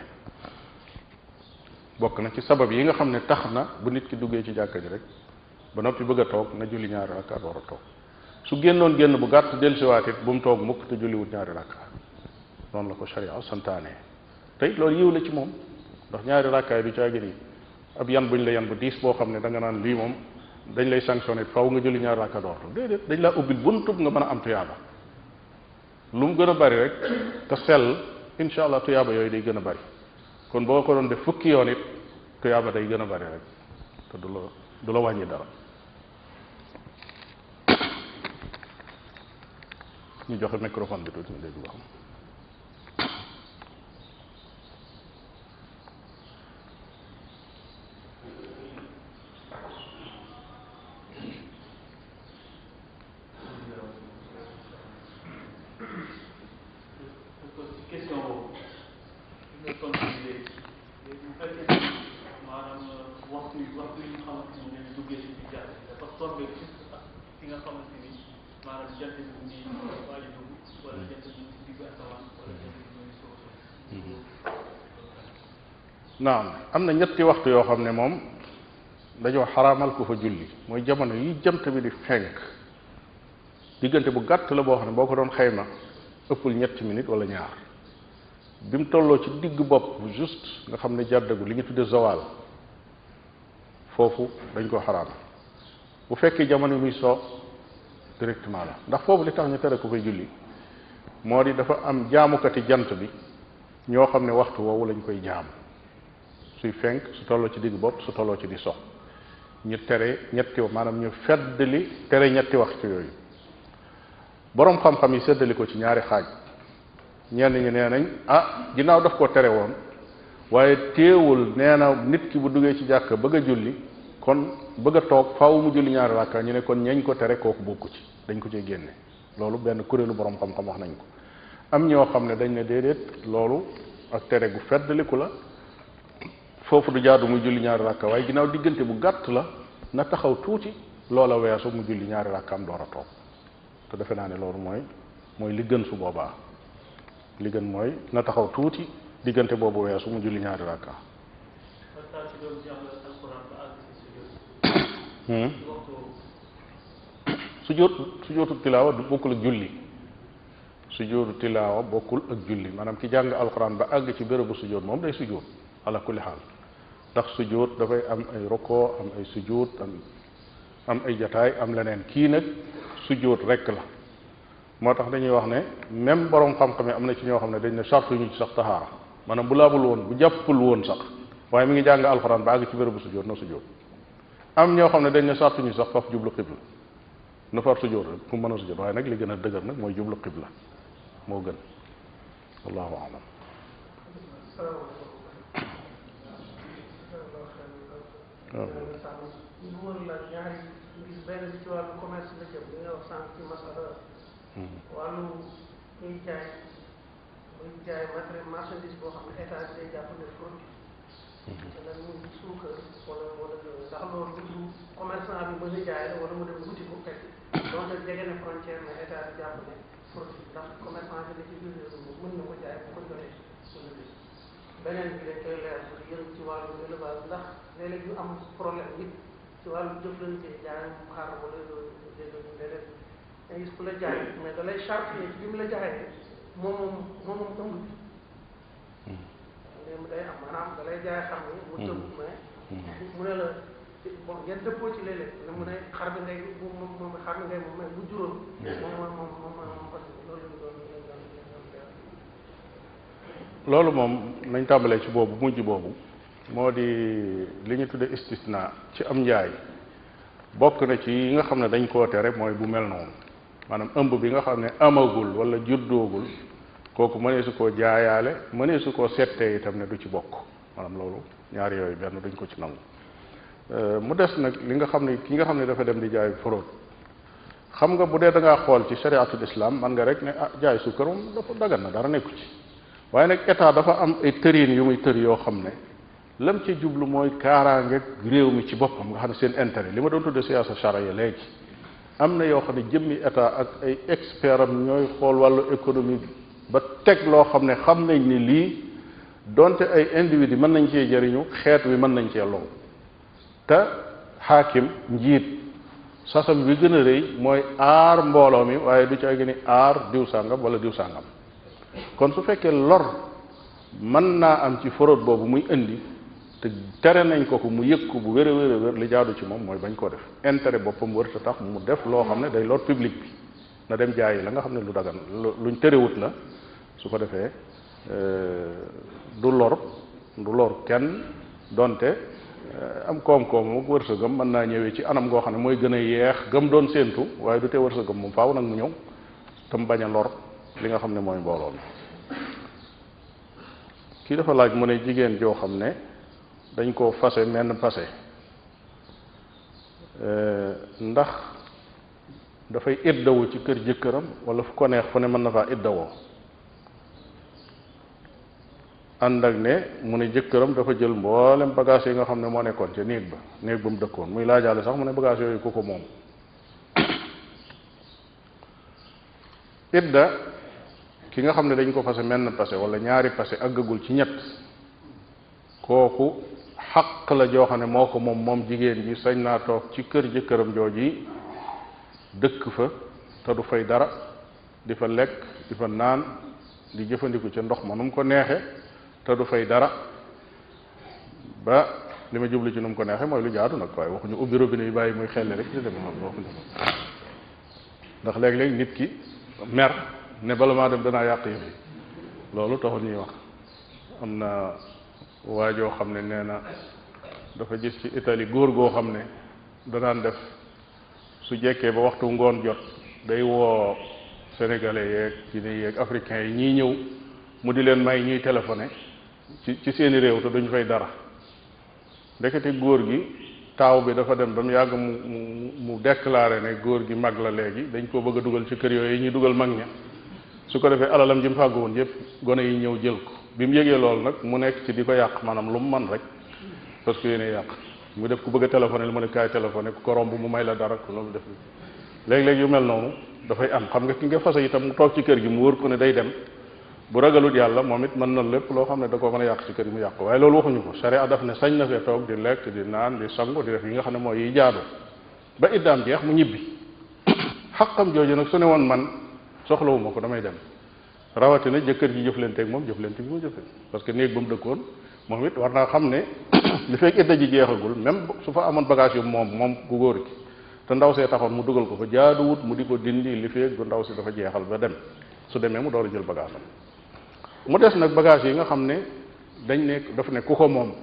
bokk na ci sabab yi nga xam ne tax na bu nit ki duggee ci jàkka ji rek ba noppi bëgg a toog na julli ñaari rakka door a toog su génnoon génn bu gàtt dellusiwaat it bu mu toog mukk te julliwul ñaari rakka noonu la ko sharia santaane te it loolu yiw la ci moom ndax ñaari rakkaay du caagi nii ab yan buñ la yan bu diis boo xam ne da nga naan lii moom dañ lay sanctionné faw nga julli ñaari rakka door déedéet dañ laa ubbil buntub nga mën a am tuyaaba lu mu gën a bari rek te sell incha allah tuyaaba yooyu day gën a bari kon boo ko doon def fukki yoon it tuyaaba day gën a bari rek te du la du la wàññi dara ñu joxe microphone bi tuuti ñu dégg ba xam naam am na ñetti waxtu yoo xam ne moom dañoo xaraamal ku fa julli mooy jamono yi jant bi di fenk diggante bu gàtt la boo xam ne boo ko doon xayma ëppul ñetti minutes wala ñaar bi mu tolloo ci digg bopp juste nga xam ne jàddagu li ñu tudde zawal foofu dañ koo xaraamal bu fekkee jamono muy soo directement la ndax foofu li tax ñu tere ku fay julli moo di dafa am jaamukati jant bi ñoo xam ne waxtu woowu lañ koy jaam suy fenk su tolloo ci digg bopp su tolloo ci di sox ñu tere ñetti maanaam ñu feddli tere ñetti waxtu yooyu boroom xam-xam yi séddali ko ci ñaari xaaj ñenn ñi nee nañ ah ginnaaw daf ko tere woon waaye téewul nee na nit ki bu duggee ci jàkk bëgg a julli kon bëgg a toog faaw mu julli ñaari rakka ñu ne kon ñeñ ko tere kooku bokku ci dañ ko cee génne loolu benn kuréelu boroom xam-xam wax nañ ko am ñoo xam ne dañ ne déedéet loolu ak tere gu feddaliku la foofu du jaadu muy julli ñaari rakka waaye ginnaaw diggante bu gàtt la na taxaw tuuti loola weesu mu julli ñaari rakkaam door a toog te defe naa ne loolu mooy mooy li gën su boobaa li gën mooy na taxaw tuuti diggante boobu weesu mu julli ñaari rakka sujjóot sujjóotu tilaawa du bokkul ak julli sujjóotu tilaawa bokkul ak julli maanaam ki jàng alxuraan ba àgg ci bérébu sujjóot moom day sujjóot ala kulli xaal ndax sujjóot dafay am ay roko am ay sujjóot am am ay jataay am leneen kii nag sujjóot rekk la moo tax dañuy wax ne même borom xam-xam yi am na ci ñoo xam ne dañ ne sartu ñu ci sax taxaara maanaam bu laabul woon bu jàppul woon sax waaye mi ngi jàng alxuraan ba àgg ci bérébu sujjóot na sujjóot am ñoo xam ne dañ ne sartu ñu sax faf jublu xibla na far sujjóot rek pour mën a sujjóot waaye nag li gën a dëgër nag mooy jublu xibla moo gën wallahu alam ñu wër la ñaari gis benn bi ci wàllu commerce la jëm li nga wax sànq ci masala wàllu ñuy jaay muy jaay matériel marchandise boo xam ne état bi day jàpp ne produit wala mu suukar wala wala ndax loolu du commerçant bi mën a jaay la wala mu dem wuti ko fekk donte jege na frontière mais état bi jàpp ne produit ndax commerçant bi ne ci biir réew mi mën na ko jaay bu ko joxee wala beneen bi dañ koy leer pour yërëm ci wàllu élevage ndax léeg-léeg ñu am problème nit ci wàllu jëflante jaay xar wala léeg-léeg da gis ku la jaay mais da lay charte ci bi mu la jaayee moom moom moom moom ëmb bi léegi day am maanaam da lay jaay xam ni mu tëb mais mu ne la bon ngeen dëppoo ci léeg-léeg ne mu ne xar bi ngay moom moom xar bi ngay moom mais bu juróom moom moom moom moom moom parce que loolu lañ doon loolu moom nañ tàmbalee ci boobu mujj boobu moo di li ñu tudde istisna ci am njaay bokk na ci yi nga xam ne dañ koo tere mooy bu mel noonu maanaam ëmb bi nga xam ne amagul wala juddoogul kooku mënee su koo jaayaale mënee su koo settee itam ne du ci bokk maanaam loolu ñaari yooyu benn duñ ko ci nangu mu des nag li nga xam ne ki nga xam ne dafa dem di jaay fraude xam nga bu dee da ngaa xool ci shariatul islam man nga rek ne ah jaay suukar moom dafa dagan na dara nekku ci waaye nag état dafa am ay tëriin yu muy tër yoo xam ne lam ci jublu mooy kaaraange réew mi ci boppam nga xam ne seen intérêt li ma doon tudde siyaasa charia léegi am na yoo xam ne jëmmi état ak ay expert am ñooy xool wàllu économie ba teg loo xam ne xam nañ ni lii donte ay individu mën nañ cee jëriñu xeet wi mën nañ cee lool te xaakim njiit sasam bi gën a rëy mooy aar mbooloo mi waaye du ci ay gën a aar diw sàngam wala diw sàngam kon su fekkee lor mën naa am ci fraude boobu muy indi te tere nañ ko ko mu yëg ko bu wér a wér a wér li jaadu ci moom mooy bañ koo def intérêt boppam wër ta tax mu def loo xam ne day lor public bi na dem jaayi la nga xam ne lu dagan luñ terewut la su ko defee du lor du lor kenn donte am koom-koom ak wërsëgam mën naa ñëwee ci anam goo xam ne mooy gën a yeex gëm doon séentu waaye du tee wërsëgam moom faaw nag mu ñëw tam bañ a lor li nga xam ne mooy mbooloo mi kii dafa laaj mu ne jigéen joo xam ne dañ koo fase menn fase ndax dafay iddawu ci kër jëkkëram wala fu ko neex fu ne mën na faa iddawoo ànd ak ne mu ne jëkkëram dafa jël mboolem bagage yi nga xam ne moo nekkoon ca néeg ba néeg ba mu dëkkoon muy laajaale sax mu ne bagage yooyu ku ko moom idda ki nga xam ne dañ ko fase menn pase wala ñaari pase àggagul ci ñett kooku xaq la joo xam ne moo ko moom moom jigéen ji sañ naa toog ci kër jëkkëram jooji dëkk fa te du fay dara di fa lekk di fa naan di jëfandiku ca ndox ma nu mu ko neexe te du fay dara ba li ma jublu ci nu mu ko neexe mooy lu jaadu nag waaye waxuñu ubbi robinet yi bàyyi muy xelli rek di dem noonu waxuñu ndax léeg-léeg nit ki mer ne bala maa dem danaa yàq yi loolu taxul ñuy wax am na waajoo xam ne nee na dafa gis ci Italie góor goo xam ne danaan def su jekkee ba waxtu ngoon jot day woo sénégalais yeeg guinéen yeeg africains yi ñiy ñëw mu di leen may ñuy téléphoné ci ci seeni réew te duñ fay dara ndekete góor gi taaw bi dafa dem ba mu yàgg mu mu mu déclaré ne góor gi mag la léegi dañ koo bëgg a dugal ci kër yooyu ñuy dugal mag ña su ko defee alalam ji mu fàggu woon yëpp gone yi ñëw jël ko bi mu yëgee loolu nag mu nekk ci di ko yàq maanaam lu mu man rek parce que yéene yàq mu def ku bëgg a téléphoné lu mu ne kaay téléphoné ku ko romb mu may la dara ku loolu def léeg-léeg yu mel noonu dafay am xam nga ki nga fase itam mu toog ci kër gi mu wóor ko ne day dem bu ragalut yàlla moom it mën na lépp loo xam ne da koo mën a yàq ci kër gi mu yàq waaye loolu waxuñu ko sharia daf ne sañ na fee toog di lekk di naan di sangu di def yi nga xam ne mooy yi jaadu ba iddaam jeex mu ñibbi xaqam jooju nag su ne woon man soxlawuma ko damay dem rawatina jëkkër ji jëflanteeg moom jëflante bi mu jëflante parce que néeg ba mu dëkkoon moom it war naa xam ne li fekk idda ji jeexagul même su fa amoon bagage yu moom moom ku góor gi te ndaw see taxoon mu dugal ko fa jaaduwut mu di ko dindi li fekk du ndaw si dafa jeexal ba dem su demee mu door a jël bagage am mu des nag bagage yi nga xam ne dañ nekk dafa ne ku ko moom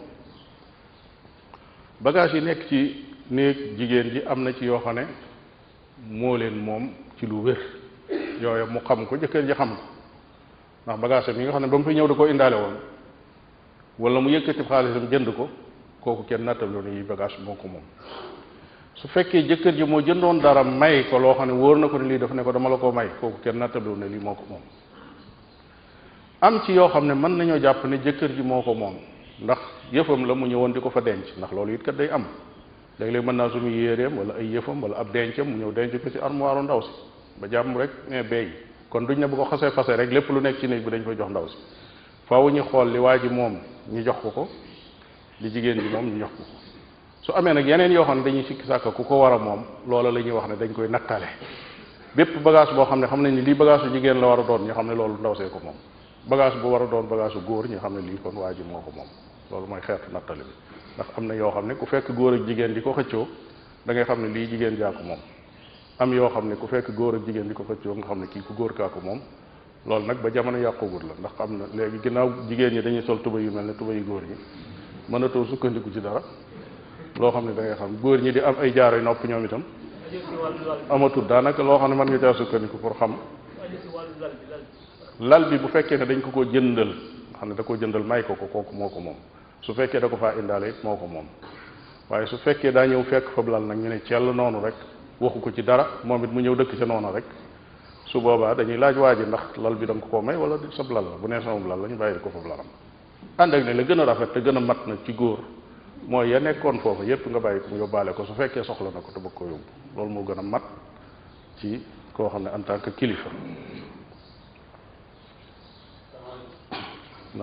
bagage yi nekk ci néeg jigéen ji am na ci yoo xam ne moo leen moom ci lu wér yooyu mu xam ko jëkkër ji xam ko ndax bagage yi nga xam ne ba mu fi ñëw da koo indaale woon wala mu yëkkati xaalisam jënd ko kooku kenn nattaloo ne yi bagage moo ko moom su fekkee jëkkër ji moo jëndoon dara may ko loo xam ne wóor na ko ne lii dafa ne ko dama la koo may kooku kenn nattaloo ne lii moo ko moom am ci yoo xam ne mën nañoo jàpp ne jëkkër ji moo ko moom ndax yëfam la mu ñëwoon di ko fa denc ndax loolu it kat day am léeg-léeg mën naa sumu yéeréem wala ay yëfam wala ab dencam mu ñëw denc ko ci armoire ndaw si ba jàmm rek ne beey kon duñ ne bu ko xasee fase rek lépp lu nekk ci néeg bi dañ koy jox ndaw si faaw ñu xool li waa ji moom ñu jox ko ko li jigéen ji moom ñu jox ko ko su amee nag yeneen yoo xam ne dañuy sikki sàkka ku ko war a moom loola la ñuy wax ne dañ koy nattale bépp bagage boo xam ne xam nañ ni lii bagage su jigéen la war a doon ñu xam ne loolu ndaw see ko moom bagage bu war a doon bagage su góor ñu xam ne lii kon waa ji moo ko moom loolu mooy xeetu nattale bi ndax am na yoo xam ne ku fekk góor ak jigéen di ko xëccoo da ngay xam ne lii jigéen jaa ko moom am yoo xam ne ku fekk góor ak jigéen di ko xëccoo nga xam ne kii ku góor kaa ko moom loolu nag ba jamono yàqugul la ndax am na léegi ginnaaw jigéen ñi dañuy sol tuba yu mel ne tuba yu góor ñi mënatoo sukkandiku ci dara loo xam ne da ngay xam góor ñi di am ay jaaro yu nopp ñoom itam amatul daanaka loo xam ne mën nga caa sukkandiku pour xam lal bi bu fekkee ne dañ ko ko jëndal nga xam ne da koo jëndal may ko ko kooku moo ko moom su fekkee da ko faa indaale it moo ko moom waaye su fekkee daa ñëw fekk fab lal nag ñu ne cell noonu rek waxu ko ci dara moom it mu ñëw dëkk ca noonu rek su boobaa dañuy laaj waa ji ndax lal bi da nga ko koo may wala sab lal la bu nee sama lal la ñu bàyyi ko fab lalam ànd ak ne la gën a rafet te gën a mat nag ci góor mooy ya nekkoon foofu yépp nga bàyyi ko mu yóbbaale ko su fekkee soxla na ko te bëgg ko yóbbu loolu moo gën a mat ci koo xam ne en tant que kilifa ndax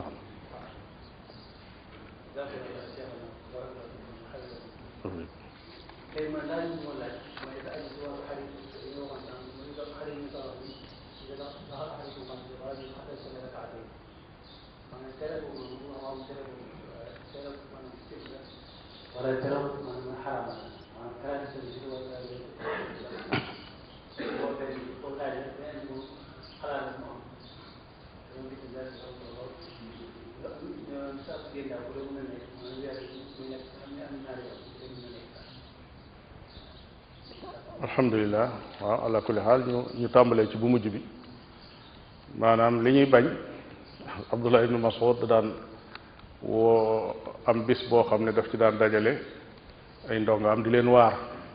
alhamdulilah waaw ala kulli xaal ñu ñu tàmbalee ci bu mujj bi maanaam li ñuy bañ Abdullah ibnu Mas'ud da daan woo am bis boo xam ne daf ci daan dajale ay ndongo am di leen waar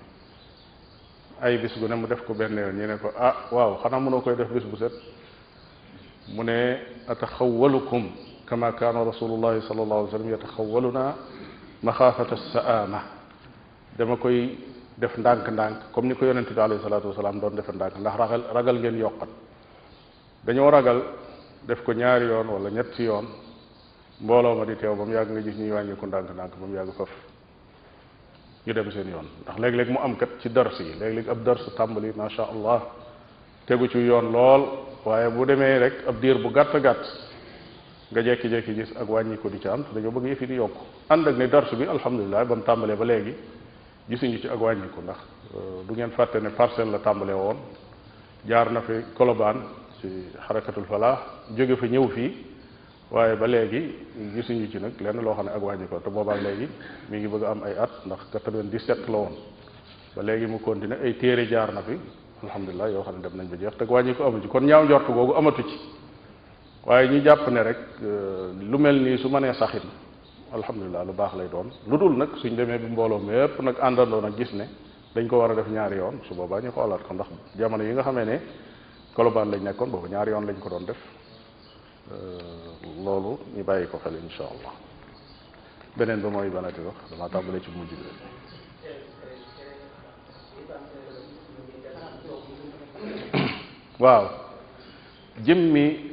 ay bis gu ne mu def ko benn yoon ñu ne ko ah waaw xanaa mënoo koy def bis bu set mu ne ataxawalukum kama kaana rasulullahi sallallahu alayhi wa sallam yataxawaluna maxaafata saama dama koy def ndànk-ndànk comme ni ko yonente bi alayhi salaatu wasalaam doon defe ndànk ndax ragal ragal ngeen yokkat dañoo ragal def ko ñaari yoon wala ñetti yoon mbooloo ma di teew ba mu yàgg nga gis ñuy wàññiku ndànk-ndànk ba mu yàgg faf ñu dem seen yoon ndax léeg-léeg mu am kat ci dars yi léeg-léeg ab dars tàmbali macha allah tegu ci yoon lool waaye bu demee rek ab diir bu gàtt gàtt nga jekki-jekki gis ak wàññiku di ci am te dañoo bëgg yëf yi di yokk ànd ak ne dars bi alhamdulilah ba mu tàmbalee ba léegi gisuñu ci ak wàññiku ndax du ngeen fàtte ne parcelle la tàmbalee woon jaar na fi Colobane ci xarakatul falaax jóge fa ñëw fii waaye ba léegi gisuñu ci nag lenn loo xam ne ak wàññiku te boobaa léegi mi ngi bëgg a am ay at ndax quatre-vingt-dix-sept la woon ba léegi mu continué ay téere jaar na fi alhamdulilah yoo xam ne dem nañ ba jeex te wàññi ko amu ci kon ñaaw njort googu amatu ci waaye ñu jàpp ne rek lu mel nii su mënee saxit alhamdulilah lu baax lay doon lu dul nag suñ demee bi mbooloo mépp nag àndandoo nag gis ne dañ ko war a def ñaari yoon su boobaa ñu xoolaat ko ndax jamono yi nga xamee ne Colobane lañ nekkoon boobu ñaari yoon lañ ko doon def loolu ñu bàyyi ko xel insha allah beneen ba mooy banati wax dama tàmbalee ci mujj bi waaw jëmmi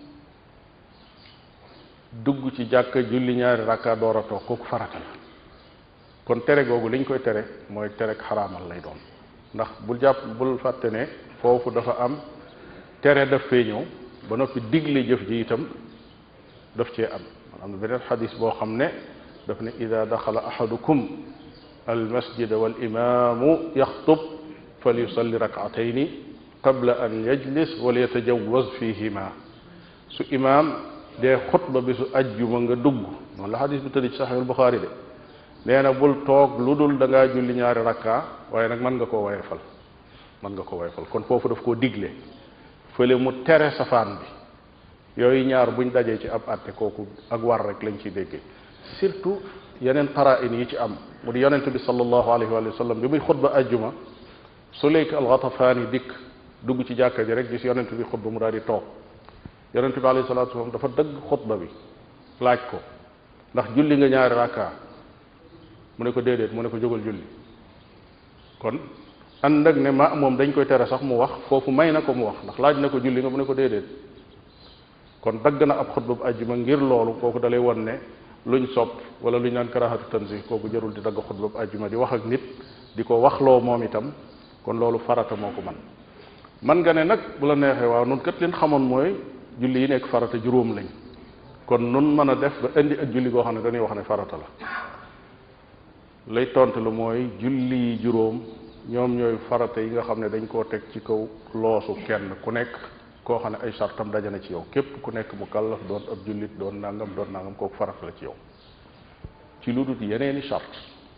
dugg ci jàkka julli ñaari rakka door a toog kooku farata la kon tere googu liñ koy tere mooy tere xaraamal lay doon ndax bul jàpp bul fàtte ne foofu dafa am tere daf fee ñëw ba noppi digle jëf ji itam daf cee am am na beneen xadis boo xam ne daf ne ida daxala ahadukum al masjida wal imaamu yaxtub fal yusalli rakatayni qabla an yajlis wal yatajawaz fihima su imaam dee xutba bi su ajjuma nga dugg noonu la xadis bi tëdd ci saxiixul Buxaari de nee na bul toog lu dul da ngaa julli ñaari rakka waaye nag mën nga koo wayefal mën nga ko wayefal kon foofu daf koo digle fële mu tere safaan bi yooyu ñaar buñ dajee ci ab àtte kooku ak war rek lañ ciy déggee surtout yeneen qara'in yi ci am mu di yonente bi sallallahu alayhi wa sallam bi muy xutba ajjuma Sulayk al-Ghatafani dikk dugg ci jàkka ji rek gis yonente bi xutba mu daal di toog yonente bi alayhi salatu wasallam dafa dëgg xutba bi laaj ko ndax julli nga ñaari rakka mu ne ko déedéet mu ne ko jógal julli kon ànd ak ne ma moom dañ koy tere sax mu wax foofu may na ko mu wax ndax laaj na ko julli nga mu ne ko déedéet kon dagg na ab xutba bu àjjuma ngir loolu kooku dalay won ne luñ sopp wala luñ naan karahatu tanzih kooku jarul di dagg xutba bu àjjuma di wax ak nit di ko waxloo moom itam kon loolu farata moo ko man man nga ne nag bu la neexee waaw nun kat leen xamoon mooy julli yi nekk farata juróom lañ kon nun mën a def ba indi ak julli goo xam ne dañuy wax ne farata la lay tontu lu mooy julli yi juróom ñoom ñooy farata yi nga xam ne dañ koo teg ci kaw loosu kenn ku nekk koo xam ne ay sartam daje na ci yow képp ku nekk mu kallaf doon ab jullit doon nangam doon nangam kooku farata la ci yow ci lu dul yeneeni sart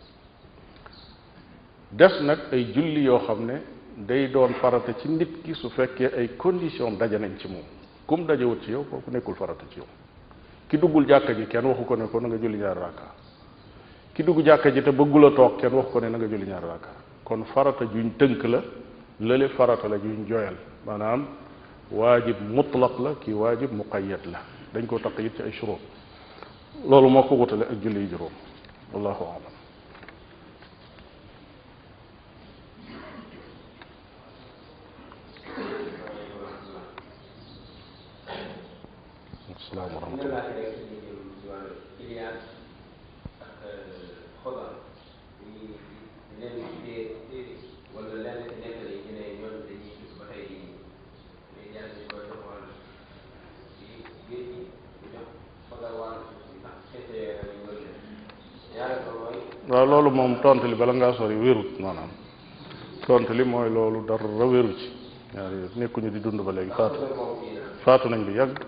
des nag ay julli yoo xam ne day doon farata ci nit ki su fekkee ay condition daje nañ ci moom kum dajewut ci yow kooku nekkul farata ci yow ki duggul jàkka ji kenn waxu ko ne ko na nga julli ñaari rakka ki dugg jàkka ji te bëggul a toog kenn waxu ko ne na nga julli ñaari rakka kon farata juñ tënk la lële farata la juñ joyal maanaam waajib mutlaq la kii waajib muqayyad la dañ koo taq it ci ay shurut loolu moo ko wutale ak julli yi juróom wallahu a'lam asalaam wa rahmatullah waaw loolu moom tontu li bala ngaa sori wérut maanaam tontu li mooy loolu dara wéru ci ñaar nekkuñu di dund ba léegi faatu faatu nañ bi yàgg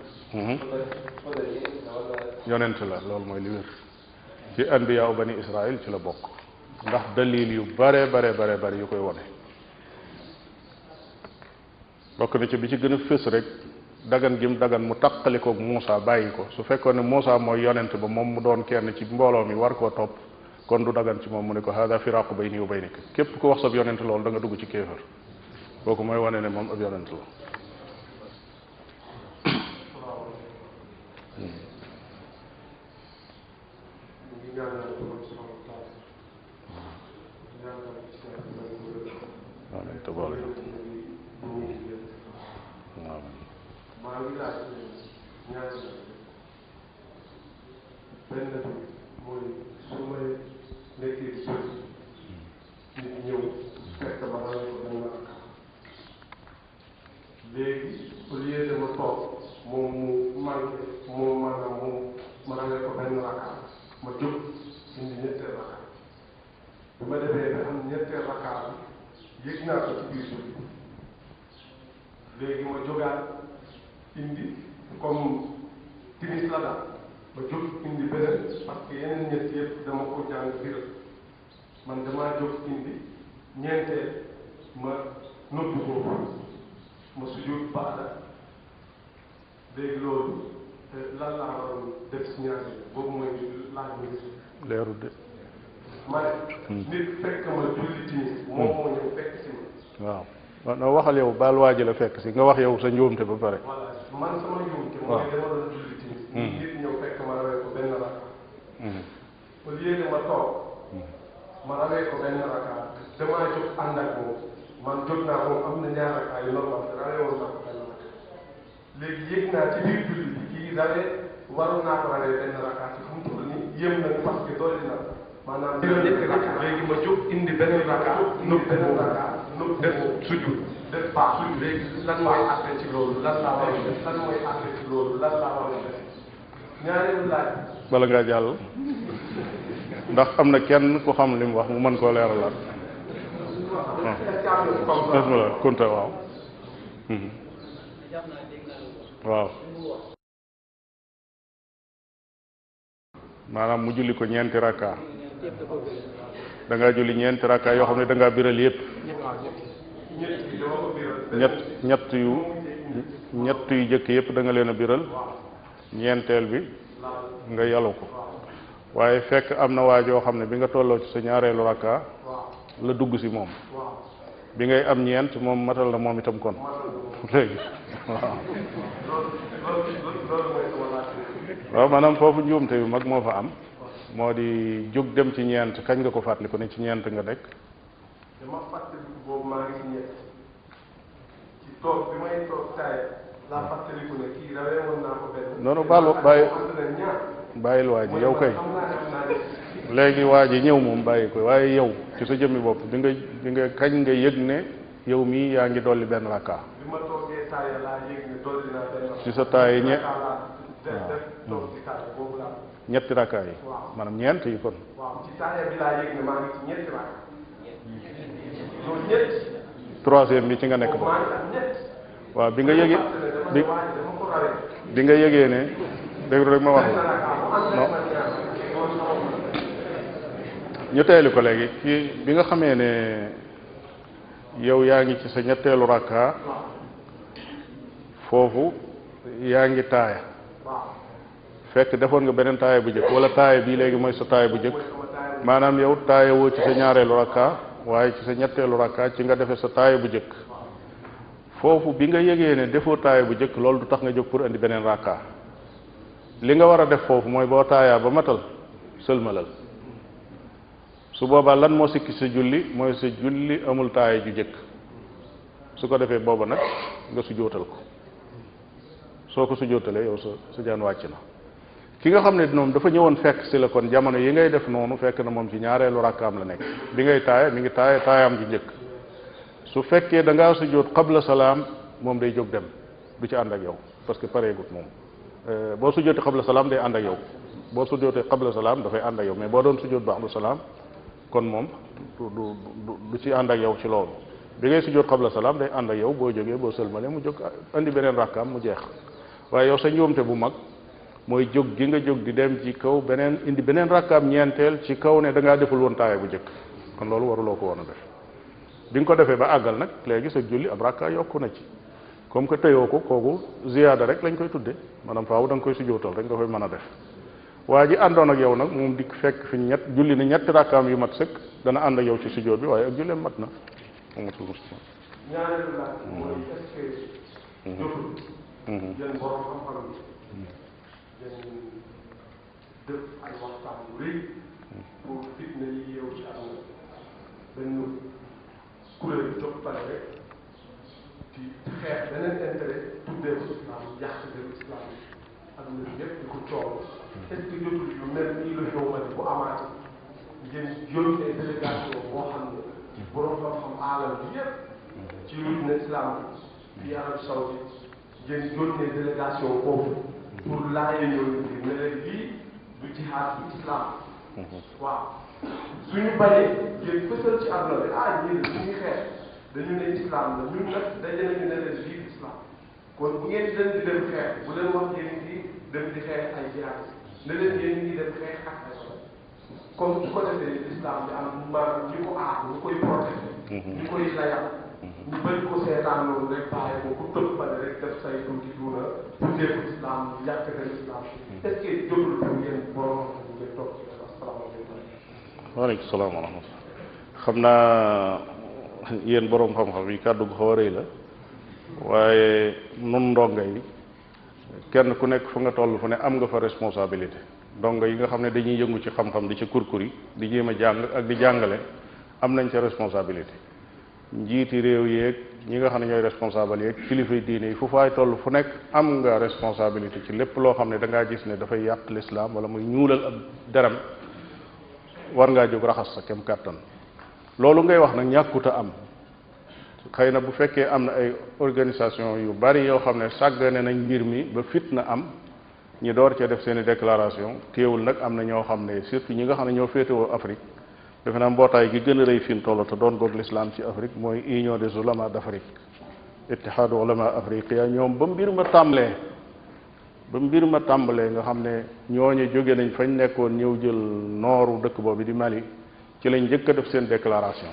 yonent la loolu mooy li wér ci anbiyaa bani Israël ci la bokk ndax dalil yu bare bare bare bare yu koy wone bokk na ci bi ci gën a fës rek dagan gi mu dagan mu taqali koog Muusa bàyyi ko su fekkoon ne Muusa mooy yonent ba moom mu doon kenn ci mbooloo mi war koo topp kon du dagan ci moom mu ne ko hada firaqu bayni wa baynik képp ku wax sab yonent loolu da nga dugg ci kéefar kooku mooy wane ne moom ab yonent la léegi au lieu de ma toog moom mu manqué moom maanaam moom ma rawee ko benn rakkaat ma jóg indi ñetteel rakkaat bi ma defee ba am ñetteel rakkaat bi yëg naa ko ci biir suuf léegi ma jógaat indi comme timis la daal ma jóg indi beneen parce que yeneen ñett yëpp dama ko jàng biral man damaa jóg indi ñeenteel ma noppi ko ma sujjóot baada léegi loolu lan laa waroon def si ñaar yi boobu mooy laaj bu njëkk. leeru de. ma ne. nit fekk ma julli timis moom moo ñëw fekk si ma. waaw non waxal yow baal waa ji la fekk si nga wax yow sa njuumte ba pare. voilà man sama njuumte. mooy dama doon julli timis. nit ñëw fekk ma rawee ko benn raka. au lieu que ma toog. ma rawee ko benn raka damaa jóg ànd ak moom man jóg naa moom am na ñaar raka yu normal te rawee woon naa ko benn raka léegi yëg naa ci biir julli bi kii rawee waroon naa ko rawee benn raka ci fu mu toll nii yëm na parce que dolli na maanaam léegi ma jóg indi benn raka nëb benn raka nëb def sujud def baax sujud léegi lan mooy àtte ci loolu lan laa war a def lan mooy àtte ci loolu lan laa war a def ñaareelu laaj. bala ngaa jàll ndax am na kenn ku xam li mu wax mu mën koo leeralaat. bismillah kunta waaw. waaw. maanaam mu julli ko ñeenti rakka da ngaa julli ñeenti rakka yoo xam ne da ngaa biral yépp ñett ñett yu ñett yu jëkk yépp da nga leen a biral ñeenteel bi nga yalu ko waaye fekk am na waa joo xam ne bi nga tolloo ci sa ñaareelu rakka la dugg si moom bi ngay am ñeent moom matal na moom itam kon léegi waaw waaw maanaam foofu njuumte yu mag moo fa am moo di jóg dem ci ñeent kañ nga ko fàttaliku ne ci ñeent nga nekk. dama fàttaliku boobu maa ngi ci ñeent ci toog bi may toog taay laa fàttaliku ne kii rawee woon naa ko benn. non non baal bàyyi bàyyil waa ji yow kay léegi waa ji ñëw moom bàyyi ko waaye yow ci sa jëmmi bopp di nga di nga kañ nga yëg ne yow mii yaa ngi dolli benn rakka. bi ma toogee taay laa yëg ne dolli naa benn rakka. ci sa taay ñe waaw ñetti rakka yi. maanaam ñeent yi kon. waaw ci taaya bi laa yëg ne maa ngi ci ñetti rakka. loolu ñett. troisième bi ci nga nekk ba. waaw bi nga yëgee bi bi nga yëgee ne dégg rek ma wax non ñu teelu ko léegi ci bi nga xamee ne yow yaa ngi ci sa ñetteelu rakka foofu yaa ngi taaya fekk defoon nga beneen taaya bu njëkk wala taaya bii léegi mooy sa taaya bu njëkk maanaam yow taaya woo ci sa ñaareelu rakka waaye ci sa ñetteelu rakka ci nga defee sa taaya bu njëkk foofu bi nga yëgee ne defoo taaya bu njëkk loolu du tax nga jóg pour indi beneen rakka li nga war a def foofu mooy boo taayaa ba matal sëlmalal su boobaa lan moo sikki sa julli mooy sa julli amul taaya ju njëkk su ko defee booba nag nga sujjóotal ko soo ko sujjóotalee yow sa sa jaan wàcc na ki nga xam ne moom dafa ñëwoon fekk si la kon jamono yi ngay def noonu fekk na moom ci ñaareelu rakkaam la nekk bi ngay taaya mi ngi taaya taayaam ju njëkk su fekkee da ngaa sujjóot qabla salaam moom day jóg dem du ci ànd ak yow parce que pareegut moom boo sujjóotee qabla salaam day ànd ak yow boo sujjóotee qabla salaam dafay ànd ak yow mais boo doon sujjóot ba'da salaam kon moom du du du ci ànd ak yow ci loolu bi ngay sujjóot qabla salaam day ànd ak yow boo jógee boo sëlmalee mu jóg andi beneen rakkaam mu jeex waaye yow sa njuumte bu mag mooy jóg gi nga jóg di dem ci kaw beneen indi beneen rakkaam ñeenteel ci kaw ne da ngaa deful woon taaya bu njëkk kon loolu waruloo ko woon a def bi nga ko defee ba àggal nag léegi sa julli ab rakka yokku na ci comme que tëyoo ko kooku ziyaada rek lañ koy tudde maanaam faaw da nga koy sujjóotal rek nga koy mën a def waa ji àndoon ak yow nag moom dikk fekk fi ñett julli ni ñetti rakkaam yu mat sëkk dana ànd ak yow ci sujjóot bi waaye ak julleem mat na amatul ñaareelu laaj mooy est-ce que jotul yéen borom xam-xam yi ngeen def ay waxtaan yu rëy pour fitna yi yeewu ci àdduna benn kuréel bi jóg pare rek di xeex beneen intérêt tuddee ko islam yàq dem islam yi àdduna bi yëpp di ko coow est-ce que jotul yu mel nii la xew ma ne bu amaati ngeen yónnee délégation boo xam ne borom xam-xam aalam bi yëpp ci luñ ne islam bi Arabie Saoudite ngeen yónnee délégation boobu pour laaye yooyu bi ne leen lii du jihaad du islam waaw suñu bañee ngeen fësal ci àdduna bi ah ñii suñuy xeex dañu ne islam la ñun nag daje nañu ne leen lii islam kon bu ngeen dem di dem xeex bu leen wax ngeen ngi dem di xeex ay jihaad ne leen ngeen ngi dem xeex ak ay comme su ko defee islam bi am maanaam ñi ko aar ñu koy protéger ñu koy layal ñu bëri ko seetaan loolu rek bàyyi ko ku tëb pare rek def say tuuti duuna tuddee ko islam yàq ko islam est-ce que jotul pour yéen borom ngeen toog ci asalaamaaleykum. waaleykum salaam wa rahmatulah. xam naa yéen borom xam-xam yi kàddu gu xaw a rëy la waaye nun ndongo yi kenn ku nekk fu nga toll fu ne am nga fa responsabilité ndongo yi nga xam ne dañuy yëngu ci xam-xam di ci kurkuri di jéem a jàng ak di jàngale am nañ ca responsabilité njiiti réew yeeg ñi nga xam ne ñooy responsable yeeg kilifa diine yi fu faay toll fu nekk am nga responsabilité ci lépp loo xam ne da ngaa gis ne dafay yàq lislaam wala muy ñuulal ab deram war ngaa jóg raxas sa kem kàttan loolu ngay wax nag ñàkkut a am xëy na bu fekkee am na ay organisation yu bari yoo xam ne sàggane nañ mbir mi ba fitna am ñi door cee def seen i déclaration téewul nag am na ñoo xam ne surtout ñi nga xam ne ñoo féetewoo Afrique defe naa mbootaay gi gën a rëy fi mu toll te doon goog l'islam ci Afrique mooy union des oulémas d'Afrique ittihaadu ouléma afriqiya ñoom ba mbir ma tàmbalee ba mbir ma tàmbalee nga xam ne ñooñu jóge nañ fañ nekkoon ñëw jël nooru dëkk boobu di Mali ci lañ njëkk a def seen déclaration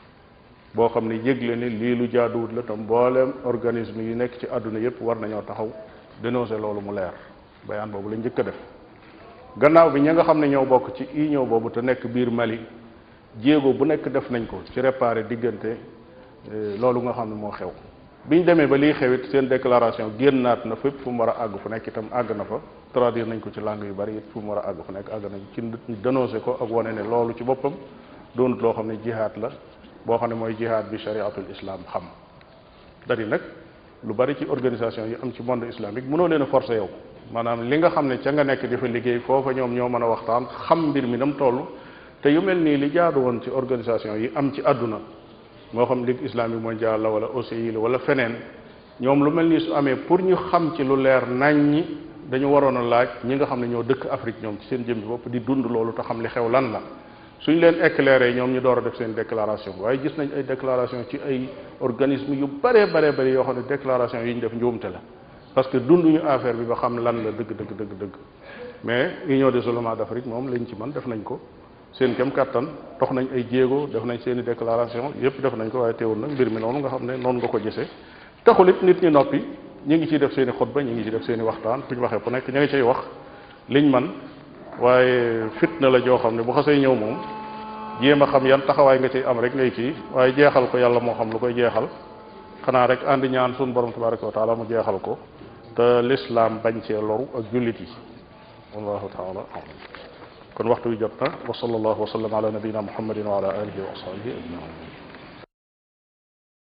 boo xam ne yëgle ne lii lu jaaduwut la te mbooleem organisme yi nekk ci àdduna yépp war nañoo taxaw dénoncer loolu mu leer bayaan boobu lañ njëkk a def gannaaw bi ña nga xam ne ñoo bokk ci union boobu te nekk biir Mali jéego bu nekk def nañ ko ci réparer diggante loolu nga xam ne moo xew biñ demee ba lii xewit seen déclaration génnaat na fépp fu mu war a àgg fu nekk itam àgg na fa traduire nañ ko ci langue yu bari it fu mu war a àgg fu nekk àgg nañ ci dénoncé ko ak wane ne loolu ci boppam doonut loo xam ne jihaad la boo xam ne mooy jihaad bi chariatul islam xam dari nag lu bari ci organisation yi am ci monde islamique mënoo leen a forcer yow maanaam li nga xam ne ca nga nekk di fa liggéey foofa ñoom ñoo mën a waxtaan xam mbir mi nam toll te yu mel nii li jaadu woon ci organisation yi am ci àdduna moo xam ligue islamique mondiale la wala O C I la wala feneen ñoom lu mel nii su amee pour ñu xam ci lu leer nañ ñi dañu waroon a laaj ñi nga xam ne ñoo dëkk Afrique ñoom ci seen jëmmi bopp di dund loolu te xam li xew lan la suñ leen éclairé ñoom ñu door a def seen déclaration waaye gis nañ ay déclaration ci ay organisme yu bare bare bari yoo xam ne déclaration yi ñu def njuumte la parce que dunduñu affaire bi ba xam lan la dëgg dëgg dëgg dëgg mais union des oulémas d'Afrique moom lañ ci man def nañ ko seen kem kàttan dox nañ ay jéego def nañ seen i déclaration yépp def nañ ko waaye teewul nag mbir mi noonu nga xam ne noonu nga ko gisee taxul it nit ñi noppi ñu ngi ciy def seen i xutba ñu ngi ciy def seen i waxtaan fu ñu waxee ku nekk ñu ngi cay wax liñ man waaye fitna la joo xam ne bu xasee ñëw moom jéem a xam yan taxawaay nga ciy am rek ngay kii waaye jeexal ko yàlla moo xam lu koy jeexal xanaa rek àndi ñaan suñu borom tabaraka wa taala mu jeexal ko te l'islam bañ cee loru ak jullit yi wallahu taala alam kon waxtu wi jot na wa sallallahu wa sallam ala nabiyina muhammadin wa ala alihi wa ashabihi ajmain